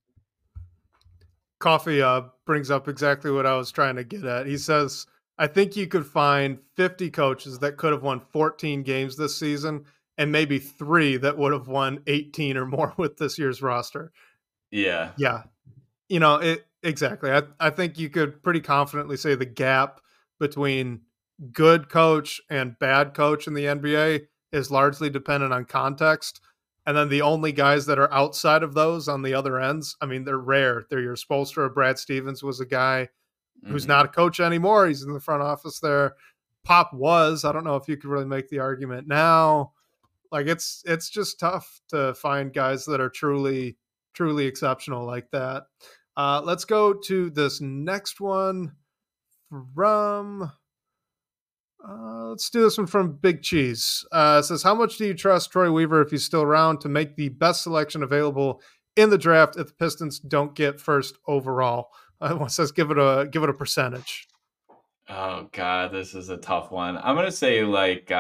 Coffee brings up exactly what I was trying to get at. He says, I think you could find 50 coaches that could have won 14 games this season and maybe three that would have won 18 or more with this year's roster. Yeah. Yeah. It exactly. I think you could pretty confidently say the gap between good coach and bad coach in the NBA is largely dependent on context. And then the only guys that are outside of those on the other ends, I mean, they're rare. They're your Spolstra. Brad Stevens was a guy who's not a Hmm. coach anymore. He's in the front office there. Pop was. I don't know if you could really make the argument now. Like it's just tough to find guys that are truly exceptional like that. Let's go to this next one from. Let's do this one from Big Cheese. It says, "How much do you trust Troy Weaver if he's still around to make the best selection available in the draft if the Pistons don't get first overall?" It says, give it a percentage. Oh God, this is a tough one. I'm gonna say like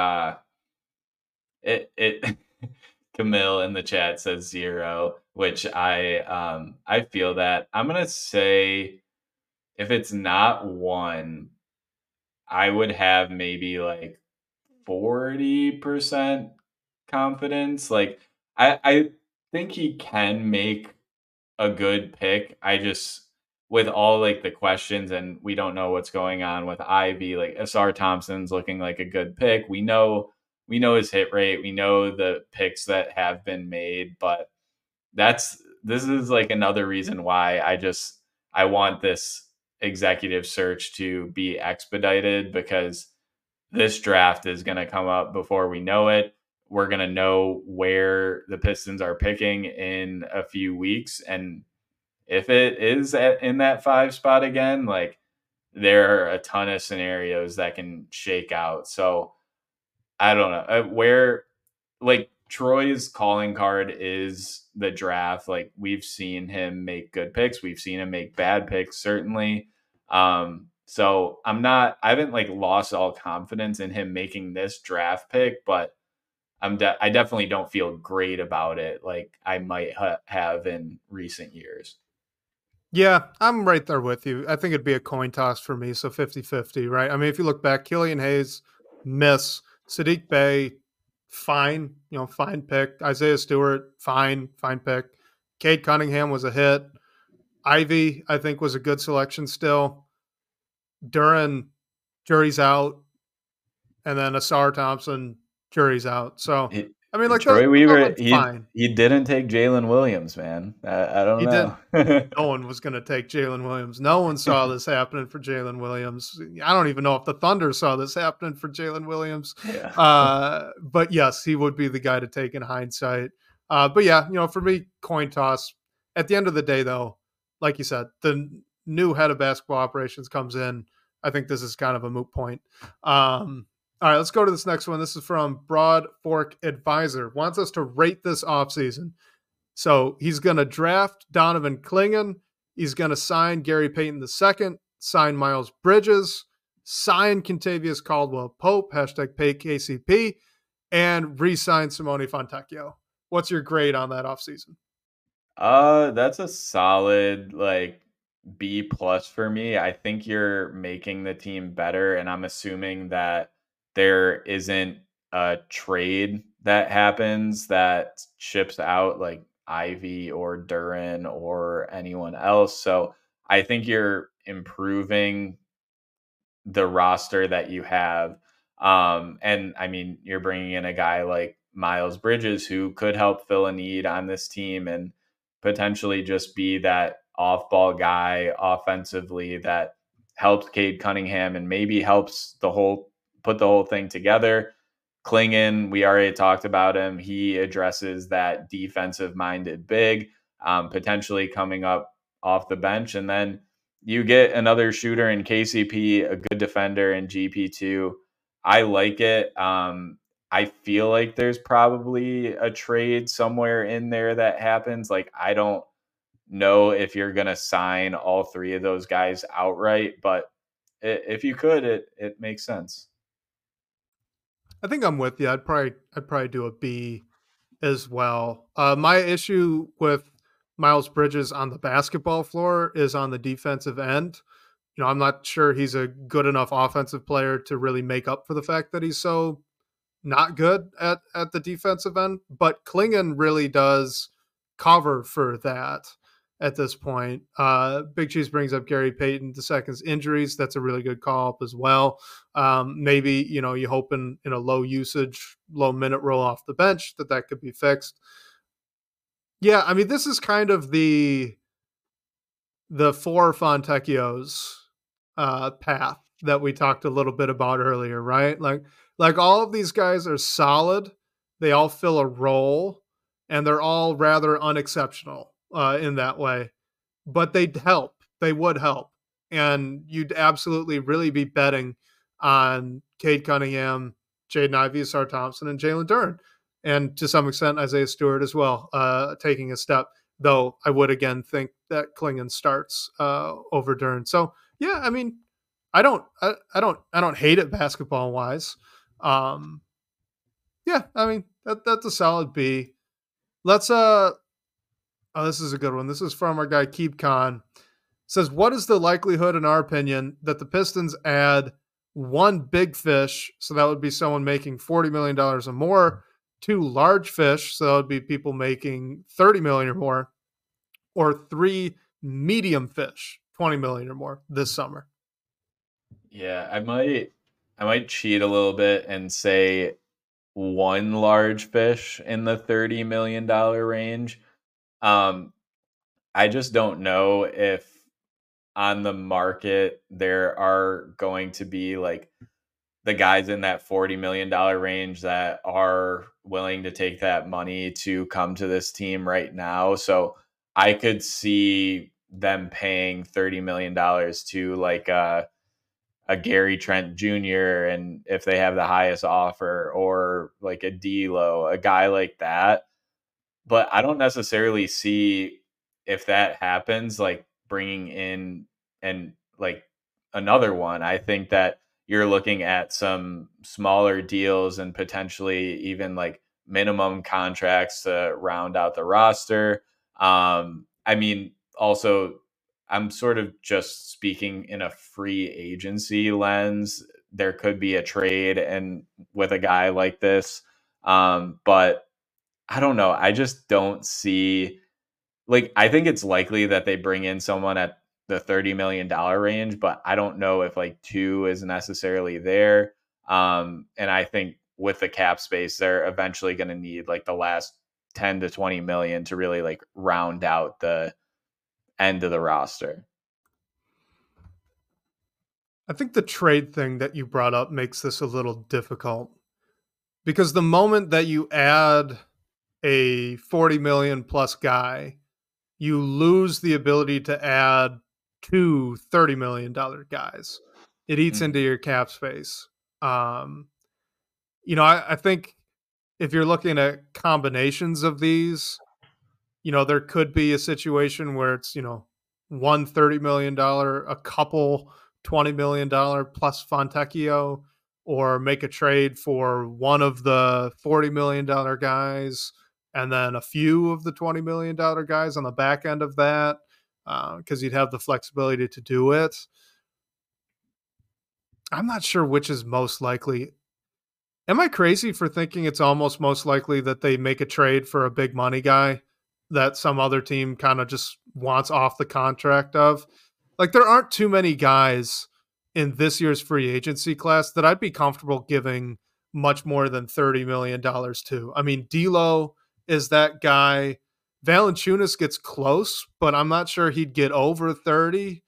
it Camille in the chat says 0, which I feel that. I'm gonna say if it's not 1, I would have maybe like 40%. confidence. Like I think he can make a good pick. I just with all like the questions and we don't know what's going on with Ivy, like Asar Thompson's looking like a good pick. We know his hit rate, we know the picks that have been made, but this is like another reason why I want this executive search to be expedited because this draft is going to come up before we know it. We're going to know where the Pistons are picking in a few weeks. And if it is in that 5 spot again, like there are a ton of scenarios that can shake out. So I don't know where, like Troy's calling card is the draft. Like we've seen him make good picks. We've seen him make bad picks, certainly. So I haven't like lost all confidence in him making this draft pick, but I definitely don't feel great about it like I might have in recent years. Yeah, I'm right there with you. I think it'd be a coin toss for me, so 50-50, right? I mean, if you look back, Killian Hayes, miss. Sadiq Bey, fine, fine pick. Isaiah Stewart, fine pick. Cade Cunningham was a hit. Ivy, I think, was a good selection still. Duran, jury's out. And then Asar Thompson, jury's out. So, I mean, like, Troy Weaver, fine. he didn't take Jalen Williams, man. I don't He know. No one was going to take Jalen Williams. No one saw this happening for Jalen Williams. I don't even know if the Thunder saw this happening for Jalen Williams. Yeah. But yes, he would be the guy to take in hindsight. But yeah, for me, coin toss. At the end of the day, though, like you said, the new head of basketball operations comes in. I think this is kind of a moot point. All right, let's go to this next one. This is from Broad Fork Advisor. Wants us to rate this offseason. So he's going to draft Donovan Clingan. He's going to sign Gary Payton II, sign Miles Bridges, sign Kentavious Caldwell-Pope, #PayKCP, and re-sign Simone Fontecchio. What's your grade on that offseason? That's a solid like B plus for me. I think you're making the team better, and I'm assuming that there isn't a trade that happens that ships out like Ivy or Duran or anyone else. So I think you're improving the roster that you have. And I mean, you're bringing in a guy like Miles Bridges who could help fill a need on this team and potentially just be that off ball guy offensively that helps Cade Cunningham and maybe helps put the whole thing together. Clingan, we already talked about him. He addresses that defensive minded big, potentially coming up off the bench. And then you get another shooter in KCP, a good defender in GP2. I like it. I feel like there's probably a trade somewhere in there that happens. Like, I don't know if you're going to sign all 3 of those guys outright, but if you could, it makes sense. I think I'm with you. I'd probably do a B as well. My issue with Miles Bridges on the basketball floor is on the defensive end. I'm not sure he's a good enough offensive player to really make up for the fact that he's so not good at the defensive end. But Clingan really does cover for that at this point. Big Cheese brings up Gary Payton II's injuries. That's a really good call up as well. Maybe, you hope in a low usage, low minute roll off the bench that could be fixed. Yeah, I mean, this is kind of the 4 Fontecchios path that we talked a little bit about earlier, right? Like all of these guys are solid. They all fill a role, and they're all rather unexceptional in that way. But they'd help. They would help. And you'd absolutely really be betting on Cade Cunningham, Jaden Ivey, Asar Thompson, and Jalen Duran. And to some extent, Isaiah Stewart as well, taking a step. Though I would again think that Clingan starts over Duran. So yeah, I mean, I don't hate it basketball wise. Yeah, I mean that's a solid B. Let's oh, this is a good one. This is from our guy Keep Khan. Says, what is the likelihood, in our opinion, that the Pistons add one big fish? So that would be someone making $40 million or more 2 large fish, so that would be people making 30 million or more, or 3 medium fish, 20 million or more this summer. Yeah, I might cheat a little bit and say one large fish in the $30 million range. Um, I just don't know if on the market there are going to be like the guys in that $40 million range that are willing to take that money to come to this team right now. So I could see them paying $30 million to like a Gary Trent Jr. and if they have the highest offer, or like a D'Lo, a guy like that. But I don't necessarily see, if that happens, like bringing in and like another one. I think that you're looking at some smaller deals and potentially even like minimum contracts to round out the roster. I mean, also, I'm sort of just speaking in a free agency lens. There could be a trade and with a guy like this. But I don't know. I just don't see, like, I think it's likely that they bring in someone at the $30 million range, but I don't know if like two is necessarily there. And I think with the cap space, they're eventually going to need like the last 10 to 20 million to really like round out the end of the roster. I think the trade thing that you brought up makes this a little difficult because the moment that you add a 40 million plus guy, you lose the ability to add two $30 million guys. It eats into Mhm. your cap space. Um, I think if you're looking at combinations of these, there could be a situation where it's, one $30 million, a couple $20 million plus Fontecchio, or make a trade for one of the $40 million guys and then a few of the $20 million guys on the back end of that, because you'd have the flexibility to do it. I'm not sure which is most likely. Am I crazy for thinking it's almost most likely that they make a trade for a big money guy that some other team kind of just wants off the contract of? Like, there aren't too many guys in this year's free agency class that I'd be comfortable giving much more than $30 million to. I mean, D'Lo is that guy. Valanciunas gets close, but I'm not sure he'd get over 30.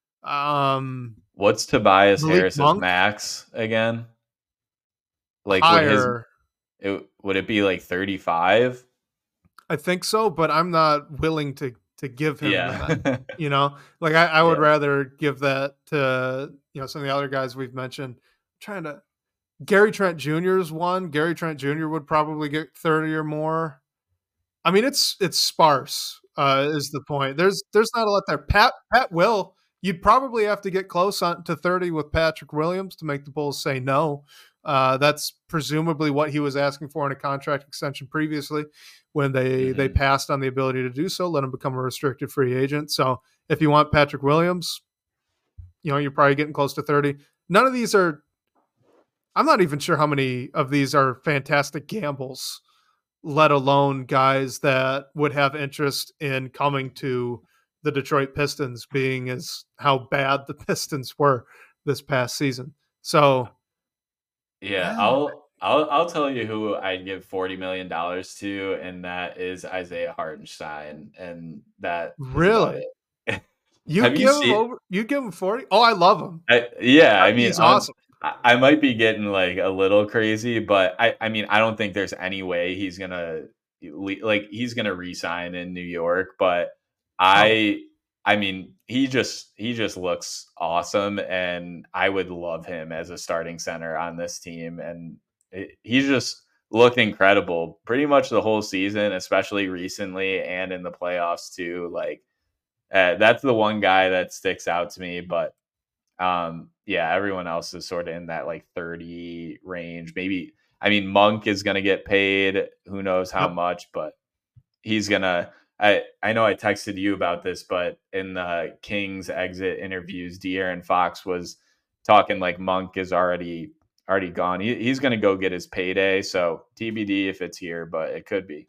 Um, What's Tobias Malik Harris's Monk, max again? Like, higher. would it be like 35? I think so, but I'm not willing to give him Yeah. that. Like I would Yeah. rather give that to some of the other guys we've mentioned. Trying to Gary Trent Jr. is one. Gary Trent Jr. would probably get 30 or more. I mean, it's sparse. Is the point? There's not a lot there. Pat will. You'd probably have to get close to 30 with Patrick Williams to make the Bulls say no. That's presumably what he was asking for in a contract extension previously, when they Mhm. passed on the ability to do so, let him become a restricted free agent. So if you want Patrick Williams, you're probably getting close to 30. None of these are. I'm not even sure how many of these are fantastic gambles, let alone guys that would have interest in coming to the Detroit Pistons, being as how bad the Pistons were this past season. So, Yeah, eh, I'll tell you who I'd give $40 million to, and that is Isaiah Hartenstein, and that is about really, it. Have you seen? you give him 40? Oh, I love him. Yeah, I I think mean, he's awesome. I might be getting like a little crazy, but I mean, I don't think there's any way he's gonna like he's gonna resign in New York. But Oh, I, I mean, he just looks awesome, and I would love him as a starting center on this team. And he's just looked incredible pretty much the whole season, especially recently and in the playoffs too. Like that's the one guy that sticks out to me, but yeah, everyone else is sort of in that like 30 range. Maybe, I mean, Monk is going to get paid. Who knows how yep. much, but he's going to. I know I texted you about this, but in the Kings exit interviews, De'Aaron Fox was talking like Monk is already already gone. He's going to go get his payday. So TBD if it's here, but it could be.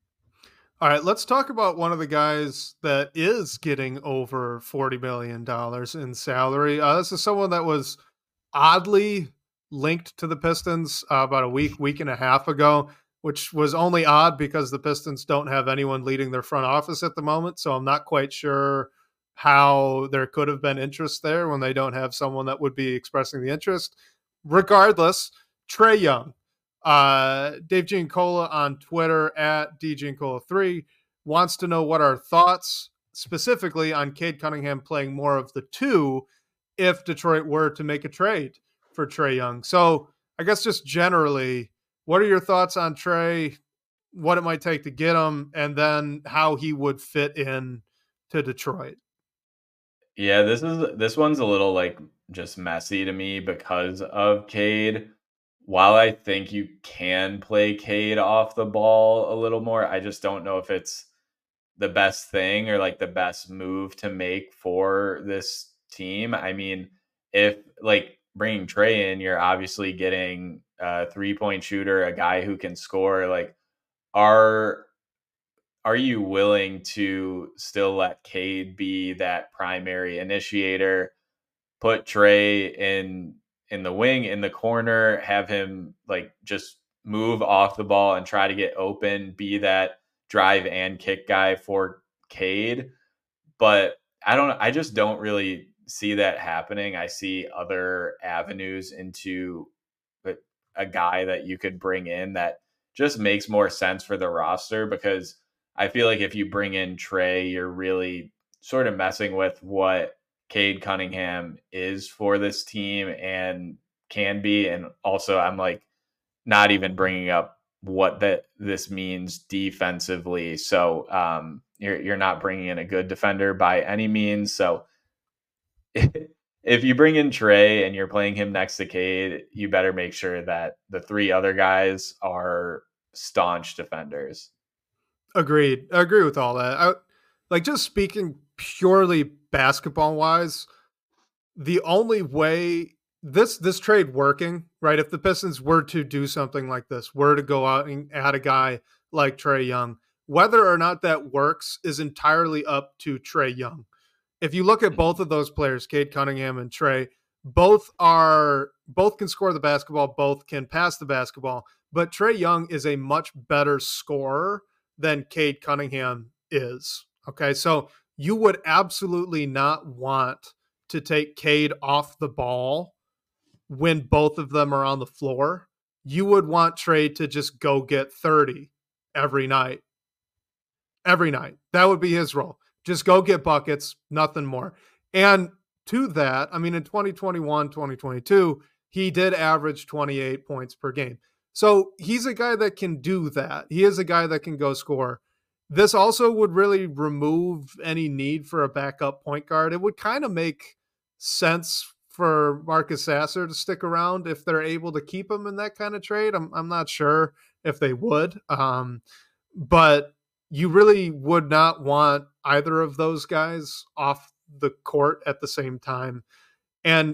All right, let's talk about one of the guys that is getting over $40 million in salary. This is someone that was oddly linked to the Pistons about a week and a half ago, which was only odd because the Pistons don't have anyone leading their front office at the moment. So I'm not quite sure how there could have been interest there when they don't have someone that would be expressing the interest. Regardless, Trae Young. Dave Giancola on Twitter at DGiancola3 wants to know what our thoughts specifically on Cade Cunningham playing more of the two if Detroit were to make a trade for Trae Young. So I guess just generally, what are your thoughts on Trae, what it might take to get him, and then how he would fit in to Detroit? Yeah, this one's a little like just messy to me because of Cade. While I think you can play Cade off the ball a little more, I just don't know if it's the best thing or like the best move to make for this team. I mean, if like bringing Trae in, you're obviously getting a 3-point shooter, a guy who can score. Like, are are you willing to still let Cade be that primary initiator? Put Trae in the wing, in the corner, have him like just move off the ball and try to get open, be that drive and kick guy for Cade. But I just don't really see that happening. I see other avenues into a guy that you could bring in that just makes more sense for the roster, because I feel like if you bring in Trae, you're really sort of messing with what Cade Cunningham is for this team and can be. And also, I'm like not even bringing up what this means defensively. So you're not bringing in a good defender by any means. So if you bring in Trae and you're playing him next to Cade, you better make sure that the three other guys are staunch defenders. Agreed. I agree with all that. Like just speaking purely basketball wise, the only way this trade working, right? If the Pistons were to do something like this, were to go out and add a guy like Trae Young, whether or not that works is entirely up to Trae Young. If you look at both of those players, Cade Cunningham and Trae, both can score the basketball, both can pass the basketball, but Trae Young is a much better scorer than Cade Cunningham is. Okay, so you would absolutely not want to take Cade off the ball when both of them are on the floor. You would want Trae to just go get 30 every night. Every night. That would be his role. Just go get buckets, nothing more. And to that, I mean, in 2021, 2022, he did average 28 points per game. So he's a guy that can do that. He is a guy that can go score. This also would really remove any need for a backup point guard. It would kind of make sense for Marcus Sasser to stick around if they're able to keep him in that kind of trade. I'm not sure if they would. But you really would not want either of those guys off the court at the same time. And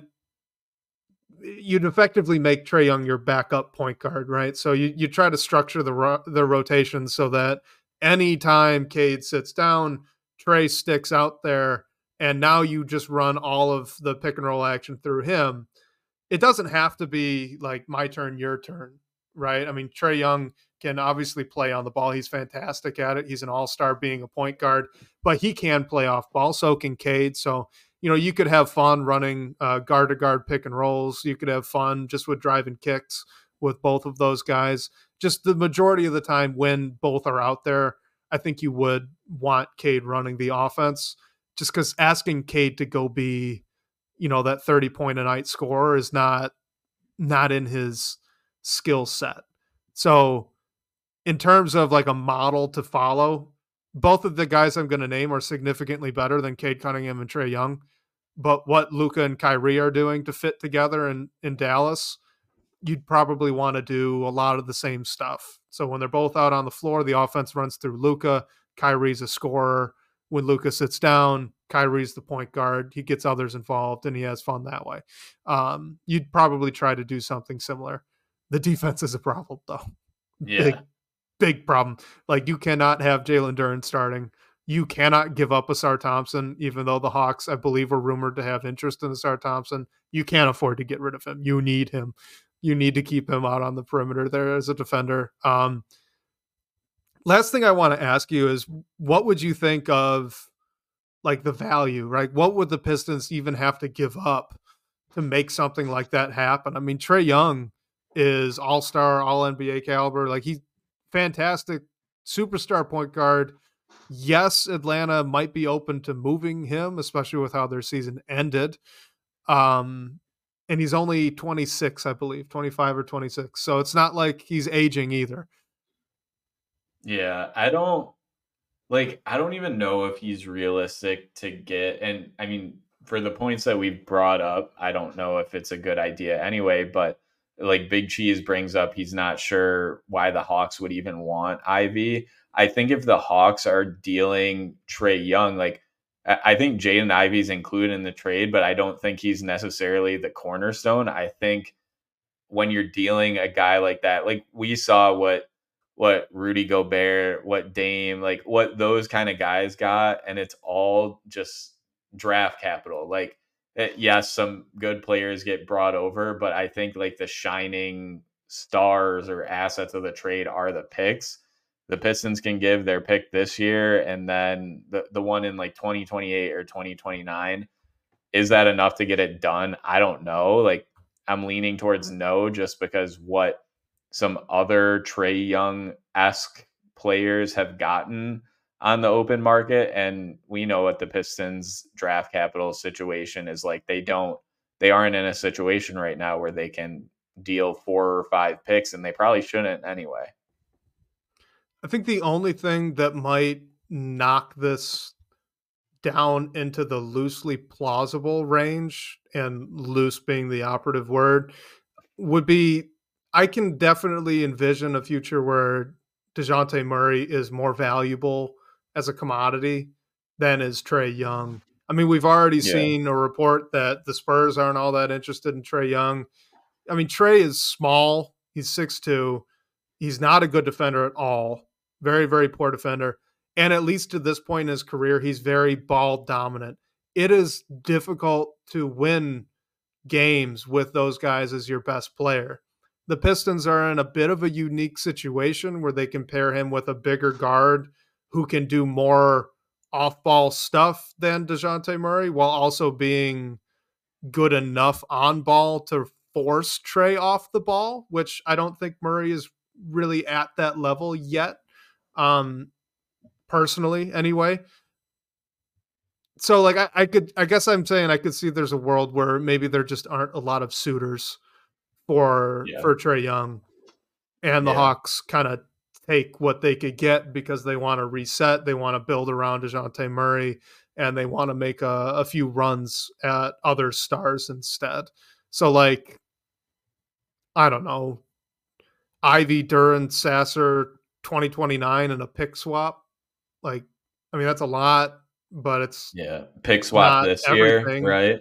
you'd effectively make Trae Young your backup point guard, right? So you try to structure the rotation so that anytime Cade sits down, Trae sticks out there, and now you just run all of the pick and roll action through him. It doesn't have to be like my turn, your turn, right? I mean, Trae Young can obviously play on the ball. He's fantastic at it. He's an all-star being a point guard, but he can play off ball. So can Cade. So, you could have fun running guard to guard pick and rolls. You could have fun just with driving kicks with both of those guys. Just the majority of the time when both are out there, I think you would want Cade running the offense, just because asking Cade to go be, that 30-point a night scorer is not in his skill set. So in terms of like a model to follow, both of the guys I'm going to name are significantly better than Cade Cunningham and Trae Young. But what Luka and Kyrie are doing to fit together in Dallas, you'd probably want to do a lot of the same stuff. So when they're both out on the floor, the offense runs through Luka. Kyrie's a scorer. When Luka sits down, Kyrie's the point guard. He gets others involved and he has fun that way. You'd probably try to do something similar. The defense is a problem, though. Yeah. Big problem. Like, you cannot have Jalen Duren starting. You cannot give up Ausar Thompson, even though the Hawks, I believe, are rumored to have interest in Ausar Thompson. You can't afford to get rid of him. You need him. You need to keep him out on the perimeter there as a defender. Last thing I want to ask you is, what would you think of like the value, right? What would the Pistons even have to give up to make something like that happen? I mean, Trae Young is all-star, all-NBA caliber. Like, he's fantastic, superstar point guard. Yes, Atlanta might be open to moving him, especially with how their season ended. And he's only 26, I believe, 25 or 26. So it's not like he's aging either. Yeah, I don't even know if he's realistic to get. And I mean, for the points that we've brought up, I don't know if it's a good idea anyway, but like Big Cheese brings up, he's not sure why the Hawks would even want Ivy. I think if the Hawks are dealing Trae Young, like I think Jaden Ivey's included in the trade, but I don't think he's necessarily the cornerstone. I think when you're dealing a guy like that, like we saw what Rudy Gobert, what Dame, like what those kind of guys got, and it's all just draft capital. Like, yes, some good players get brought over, but I think like the shining stars or assets of the trade are the picks. The Pistons can give their pick this year, and then the one in like 2028 or 2029. Is that enough to get it done? I don't know. Like, I'm leaning towards no, just because what some other Trae Young-esque players have gotten on the open market. And we know what the Pistons draft capital situation is like. They aren't in a situation right now where they can deal 4 or 5 picks, and they probably shouldn't anyway. I think the only thing that might knock this down into the loosely plausible range, and loose being the operative word, would be, I can definitely envision a future where DeJounte Murray is more valuable as a commodity than is Trae Young. I mean, we've already seen a report that the Spurs aren't all that interested in Trae Young. I mean, Trae is small. He's 6'2". He's not a good defender at all. Very, very poor defender. And at least to this point in his career, he's very ball dominant. It is difficult to win games with those guys as your best player. The Pistons are in a bit of a unique situation where they can pair him with a bigger guard who can do more off-ball stuff than DeJounte Murray, while also being good enough on ball to force Trae off the ball, which I don't think Murray is really at that level yet. Personally, anyway. So like I guess I'm saying I could see there's a world where maybe there just aren't a lot of suitors for Trae Young, and the Hawks kind of take what they could get because they want to reset, they want to build around DeJounte Murray, and they want to make a few runs at other stars instead. So like, I don't know, Ivy, Duren, Sasser, 2029 and a pick swap. Like, I mean, that's a lot, but it's pick swap this everything. Year, right?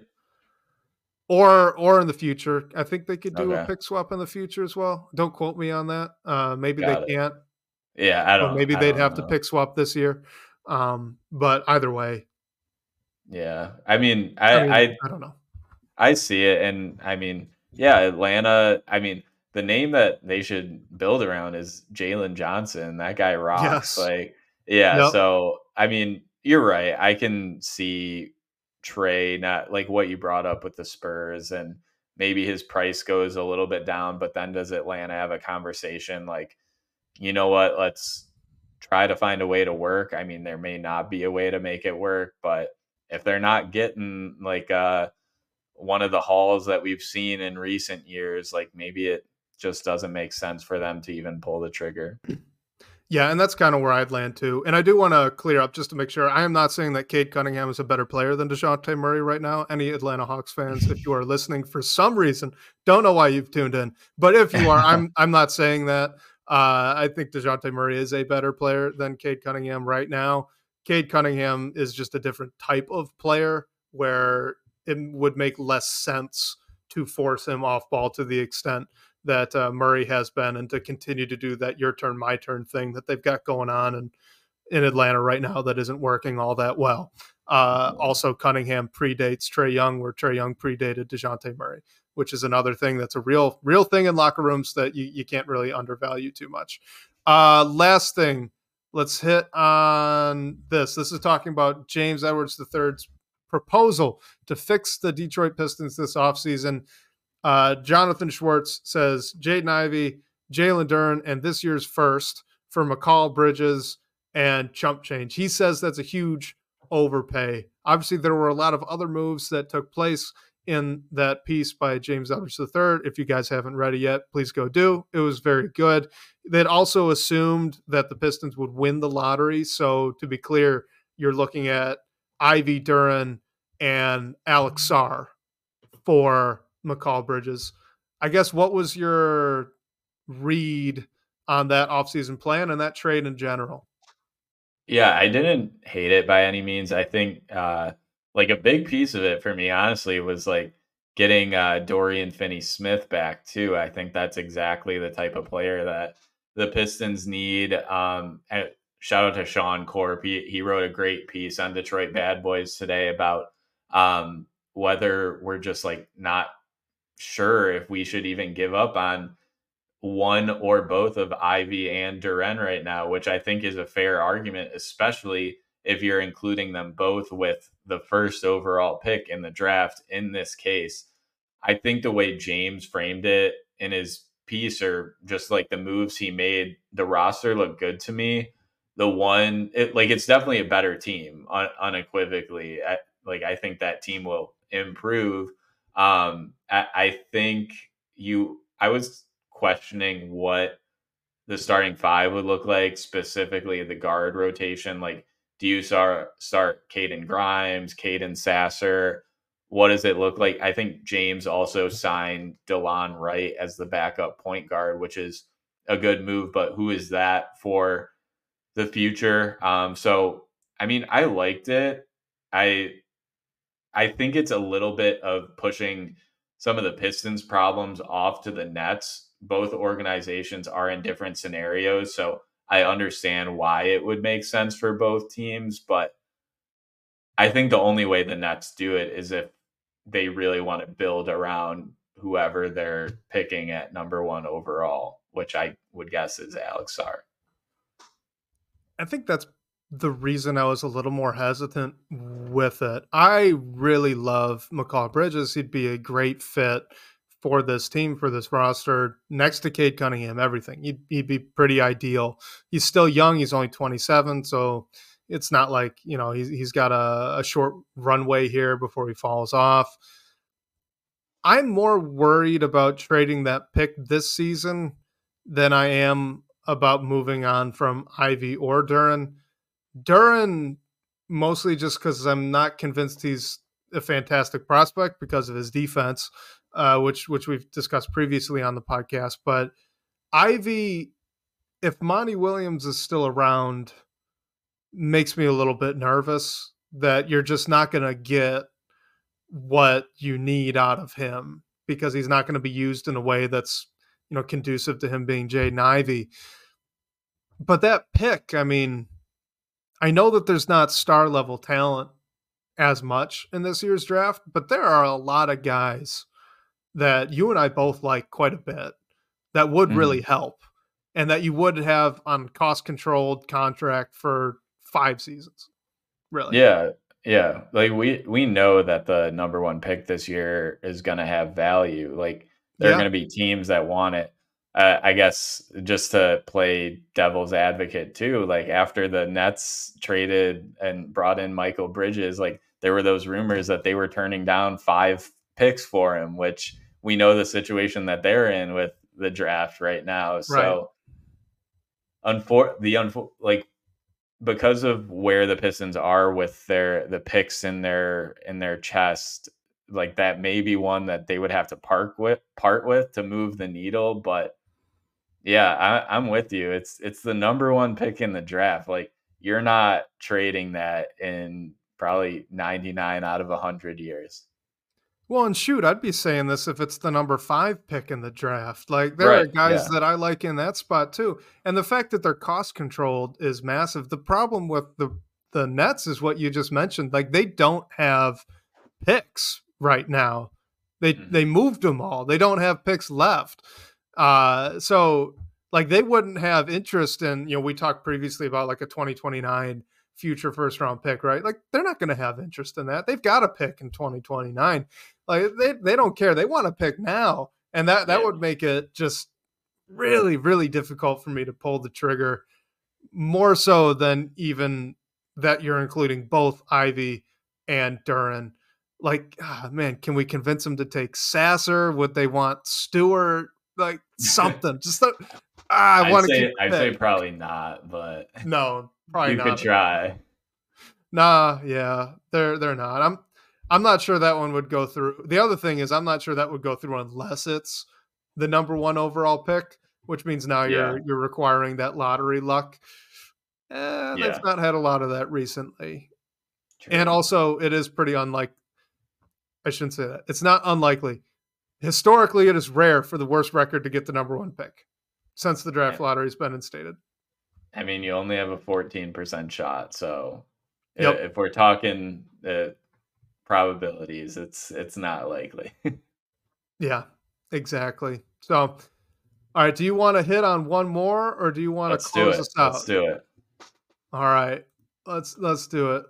Or in the future. I think they could do a pick swap in the future as well. Don't quote me on that. Maybe they can't. Yeah, I don't. Or maybe they'd have to pick swap this year. But either way. Yeah, I mean, I don't know. I see it, and I mean, Atlanta. I mean, the name that they should build around is Jalen Johnson. That guy rocks. Yes. So I mean, you're right. I can see Trae, not like what you brought up with the Spurs, and maybe his price goes a little bit down, but then does Atlanta have a conversation like, you know what, let's try to find a way to work? I mean, there may not be a way to make it work, but if they're not getting like one of the hauls that we've seen in recent years, like maybe it just doesn't make sense for them to even pull the trigger. Yeah, and that's kind of where I'd land too. And I do want to clear up just to make sure, I am not saying that Cade Cunningham is a better player than DeJounte Murray right now. Any Atlanta Hawks fans, if you are listening for some reason, don't know why you've tuned in, but if you are, I'm not saying that. I think DeJounte Murray is a better player than Cade Cunningham right now. Cade Cunningham is just a different type of player where it would make less sense to force him off ball to the extent that Murray has been, and to continue to do that your turn, my turn thing that they've got going on and in Atlanta right now that isn't working all that well. Also, Cunningham predates Trae Young, where Trae Young predated DeJounte Murray, which is another thing that's a real thing in locker rooms that you can't really undervalue too much. Last thing, let's hit on this. This is talking about James Edwards III's proposal to fix the Detroit Pistons this offseason. Jonathan Schwartz says Jaden Ivey, Jalen Duren, and this year's first for Mikal Bridges and chump change. He says that's a huge overpay. Obviously, there were a lot of other moves that took place in that piece by James Edwards III. If you guys haven't read it yet, please go do. It was very good. They'd also assumed that the Pistons would win the lottery. So to be clear, you're looking at Ivy Duren and Alex Sarr for Mikal Bridges. I guess what was your read on that offseason plan and that trade in general? Yeah, I didn't hate it by any means. I think like a big piece of it for me, honestly, was like getting Dorian Finney-Smith back too. I think that's exactly the type of player that the Pistons need. And shout out to Sean Corp. He wrote a great piece on Detroit Bad Boys today about whether we're just like not sure if we should even give up on one or both of Ivy and Duren right now, which I think is a fair argument, especially if you're including them both with the first overall pick in the draft in this case. I think the way James framed it in his piece, or just like the moves he made, the roster looked good to me. It's definitely a better team, unequivocally. I think that team will improve. I think I was questioning what the starting five would look like, specifically the guard rotation. Like, do you start Caden Grimes, Caden Sasser? What does it look like? I think James also signed DeLon Wright as the backup point guard, which is a good move, but who is that for the future? So, I mean, I liked it. I think it's a little bit of pushing some of the Pistons' problems off to the Nets. Both organizations are in different scenarios, so I understand why it would make sense for both teams, but I think the only way the Nets do it is if they really want to build around whoever they're picking at number one overall, which I would guess is Alex Sarr. I think that's the reason I was a little more hesitant with it. I really love Mikal Bridges. He'd be a great fit for this team, for this roster, next to Cade Cunningham, everything. He'd be pretty ideal. He's still young. He's only 27, so it's not like, he's got a short runway here before he falls off. I'm more worried about trading that pick this season than I am about moving on from Ivy or Duren. Duren, mostly just because I'm not convinced he's a fantastic prospect because of his defense, which we've discussed previously on the podcast. But Ivy, if Monty Williams is still around, makes me a little bit nervous that you're just not going to get what you need out of him because he's not going to be used in a way that's, conducive to him being Jaden Ivey. But that pick, I mean, I know that there's not star level talent as much in this year's draft, but there are a lot of guys that you and I both like quite a bit that would really help and that you would have on cost controlled contract for 5 seasons. Really. Yeah. Yeah. Like we know that the number one pick this year is going to have value. Like there are going to be teams that want it. I guess just to play devil's advocate too, like after the Nets traded and brought in Mikal Bridges, like there were those rumors that they were turning down 5 picks for him, which we know the situation that they're in with the draft right now. So because of where the Pistons are with the picks in their chest, like that may be one that they would have to part with to move the needle. But yeah, I'm with you. It's the number one pick in the draft. Like you're not trading that in probably 99 out of 100 years. Well, and shoot, I'd be saying this if it's the number 5 pick in the draft. Like, there are Right. guys Yeah. that I like in that spot too, and the fact that they're cost controlled is massive. The problem with the Nets is what you just mentioned. Like, they don't have picks right now. They Mhm. moved them all. They don't have picks left. So like they wouldn't have interest in, we talked previously about like a 2029 future first round pick, right? Like they're not going to have interest in that. They've got a pick in 2029. Like they don't care. They want a pick now. And that Yeah. would make it just really, really difficult for me to pull the trigger, more so than even that you're including both Ivy and Duran. Like, man, can we convince them to take Sasser? Would they want Stewart? Like something. Just I want to keep I'd the say pick. probably not, but No, probably you could not. try. Nah, yeah, they're not. I'm not sure that one would go through. The other thing is I'm not sure that would go through unless it's the number 1 overall pick, which means now Yeah. you're requiring that lottery luck. They've Yeah. not had a lot of that recently. And True. also it is pretty I shouldn't say that. It's not unlikely. Historically, it is rare for the worst record to get the number 1 pick since the draft lottery has been instated. I mean, you only have a 14% shot, so Yep. if we're talking probabilities, it's not likely. Yeah, exactly. So, all right, do you want to hit on one more or do you want to Let's do close it. us Let's out? do it. All right. Let's do it.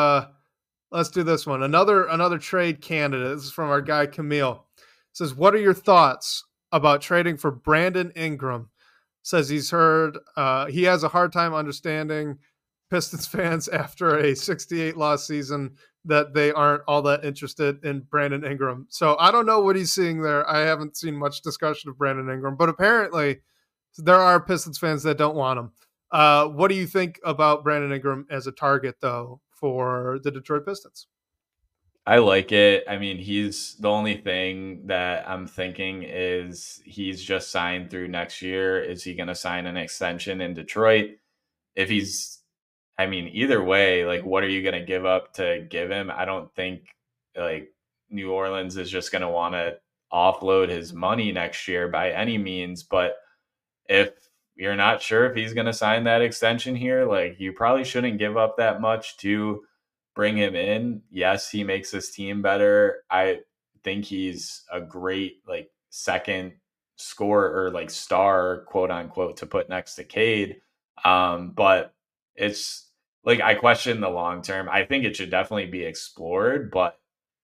Let's do this one. Another trade candidate. This is from our guy Camille. Says, "What are your thoughts about trading for Brandon Ingram?" Says he has a hard time understanding Pistons fans after a 68 loss season that they aren't all that interested in Brandon Ingram. So I don't know what he's seeing there. I haven't seen much discussion of Brandon Ingram, but apparently there are Pistons fans that don't want him. What do you think about Brandon Ingram as a target, though, for the Detroit Pistons? I like it. I mean, he's the only thing that I'm thinking is he's just signed through next year. Is he going to sign an extension in Detroit? If he's, I mean, either way, like, what are you going to give up to give him? I don't think like New Orleans is just going to want to offload his money next year by any means. But if you're not sure if he's going to sign that extension here, like, you probably shouldn't give up that much to bring him in. Yes, he makes his team better. I think he's a great like second scorer or like star, quote unquote, to put next to Cade. But it's like I question the long term. I think it should definitely be explored, but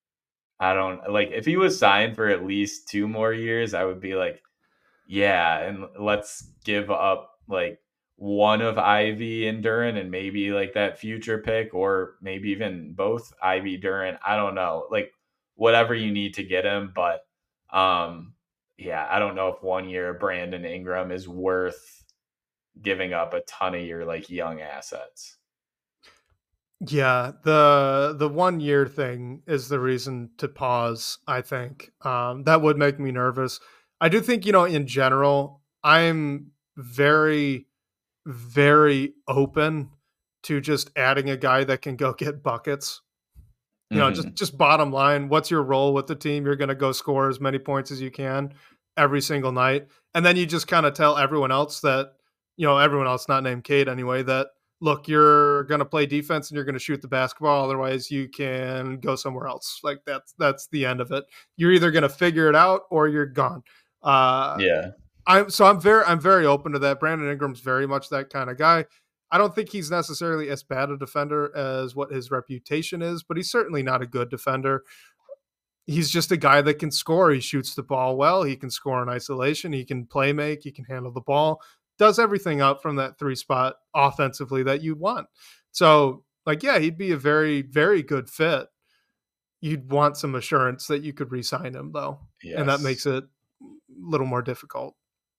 I don't like if he was signed for at least 2 more years, I would be like, yeah, and let's give up like one of Ivy and Duran and maybe like that future pick or maybe even both Ivy Duran. I don't know. Like whatever you need to get him, but um yeah, I don't know if 1 year Brandon Ingram is worth giving up a ton of your like young assets. Yeah, the 1 year thing is the reason to pause, I think. That would make me nervous. I do think, in general, I'm very, very open to just adding a guy that can go get buckets. Hmm. Just bottom line, what's your role with the team? You're going to go score as many points as you can every single night. And then you just kind of tell everyone else that, everyone else not named Cade anyway, that look, you're going to play defense and you're going to shoot the basketball. Otherwise, you can go somewhere else. Like that's the end of it. You're either going to figure it out or you're gone. Uh, Yeah. I'm very open to that. Brandon Ingram's very much that kind of guy. I don't think he's necessarily as bad a defender as what his reputation is, but he's certainly not a good defender. He's just a guy that can score. He shoots the ball well. He can score in isolation. He can play make. He can handle the ball. Does everything up from that 3 spot offensively that you want. So, like, yeah, he'd be a very, very good fit. You'd want some assurance that you could re-sign him, though, and that makes Yes. it a little more difficult.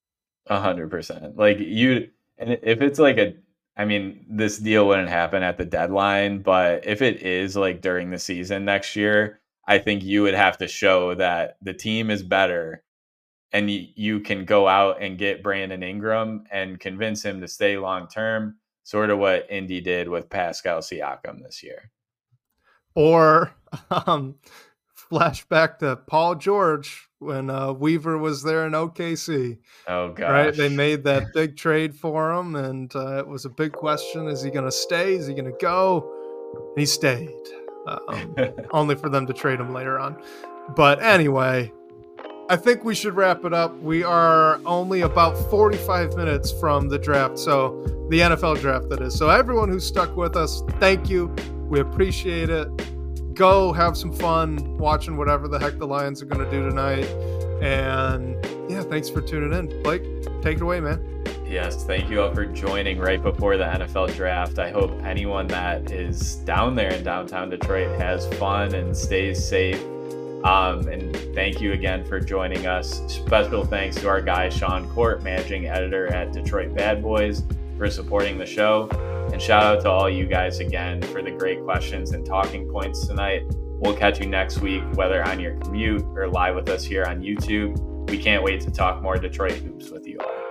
100%. Like you, and if it's like I mean, this deal wouldn't happen at the deadline, but if it is like during the season next year, I think you would have to show that the team is better and you can go out and get Brandon Ingram and convince him to stay long term. sort of what Indy did with Pascal Siakam this year. Or flashback to Paul George when Weaver was there in OKC. Oh, gosh. Right? They made that big trade for him, and it was a big question. Is he going to stay? Is he going to go? And he stayed. Only for them to trade him later on. But anyway, I think we should wrap it up. We are only about 45 minutes from the draft, so the NFL draft, that is. So everyone who stuck with us, thank you. We appreciate it. Go have some fun watching whatever the heck the Lions are going to do tonight. And yeah, thanks for tuning in. Blake, take it away, man. Yes, thank you all for joining right before the NFL draft. I hope anyone that is down there in downtown Detroit has fun and stays safe. And thank you again for joining us. Special thanks to our guy, Sean Court, managing editor at Detroit Bad Boys, for supporting the show. And shout out to all you guys again for the great questions and talking points tonight. We'll catch you next week, whether on your commute or live with us here on YouTube. We can't wait to talk more Detroit hoops with you all.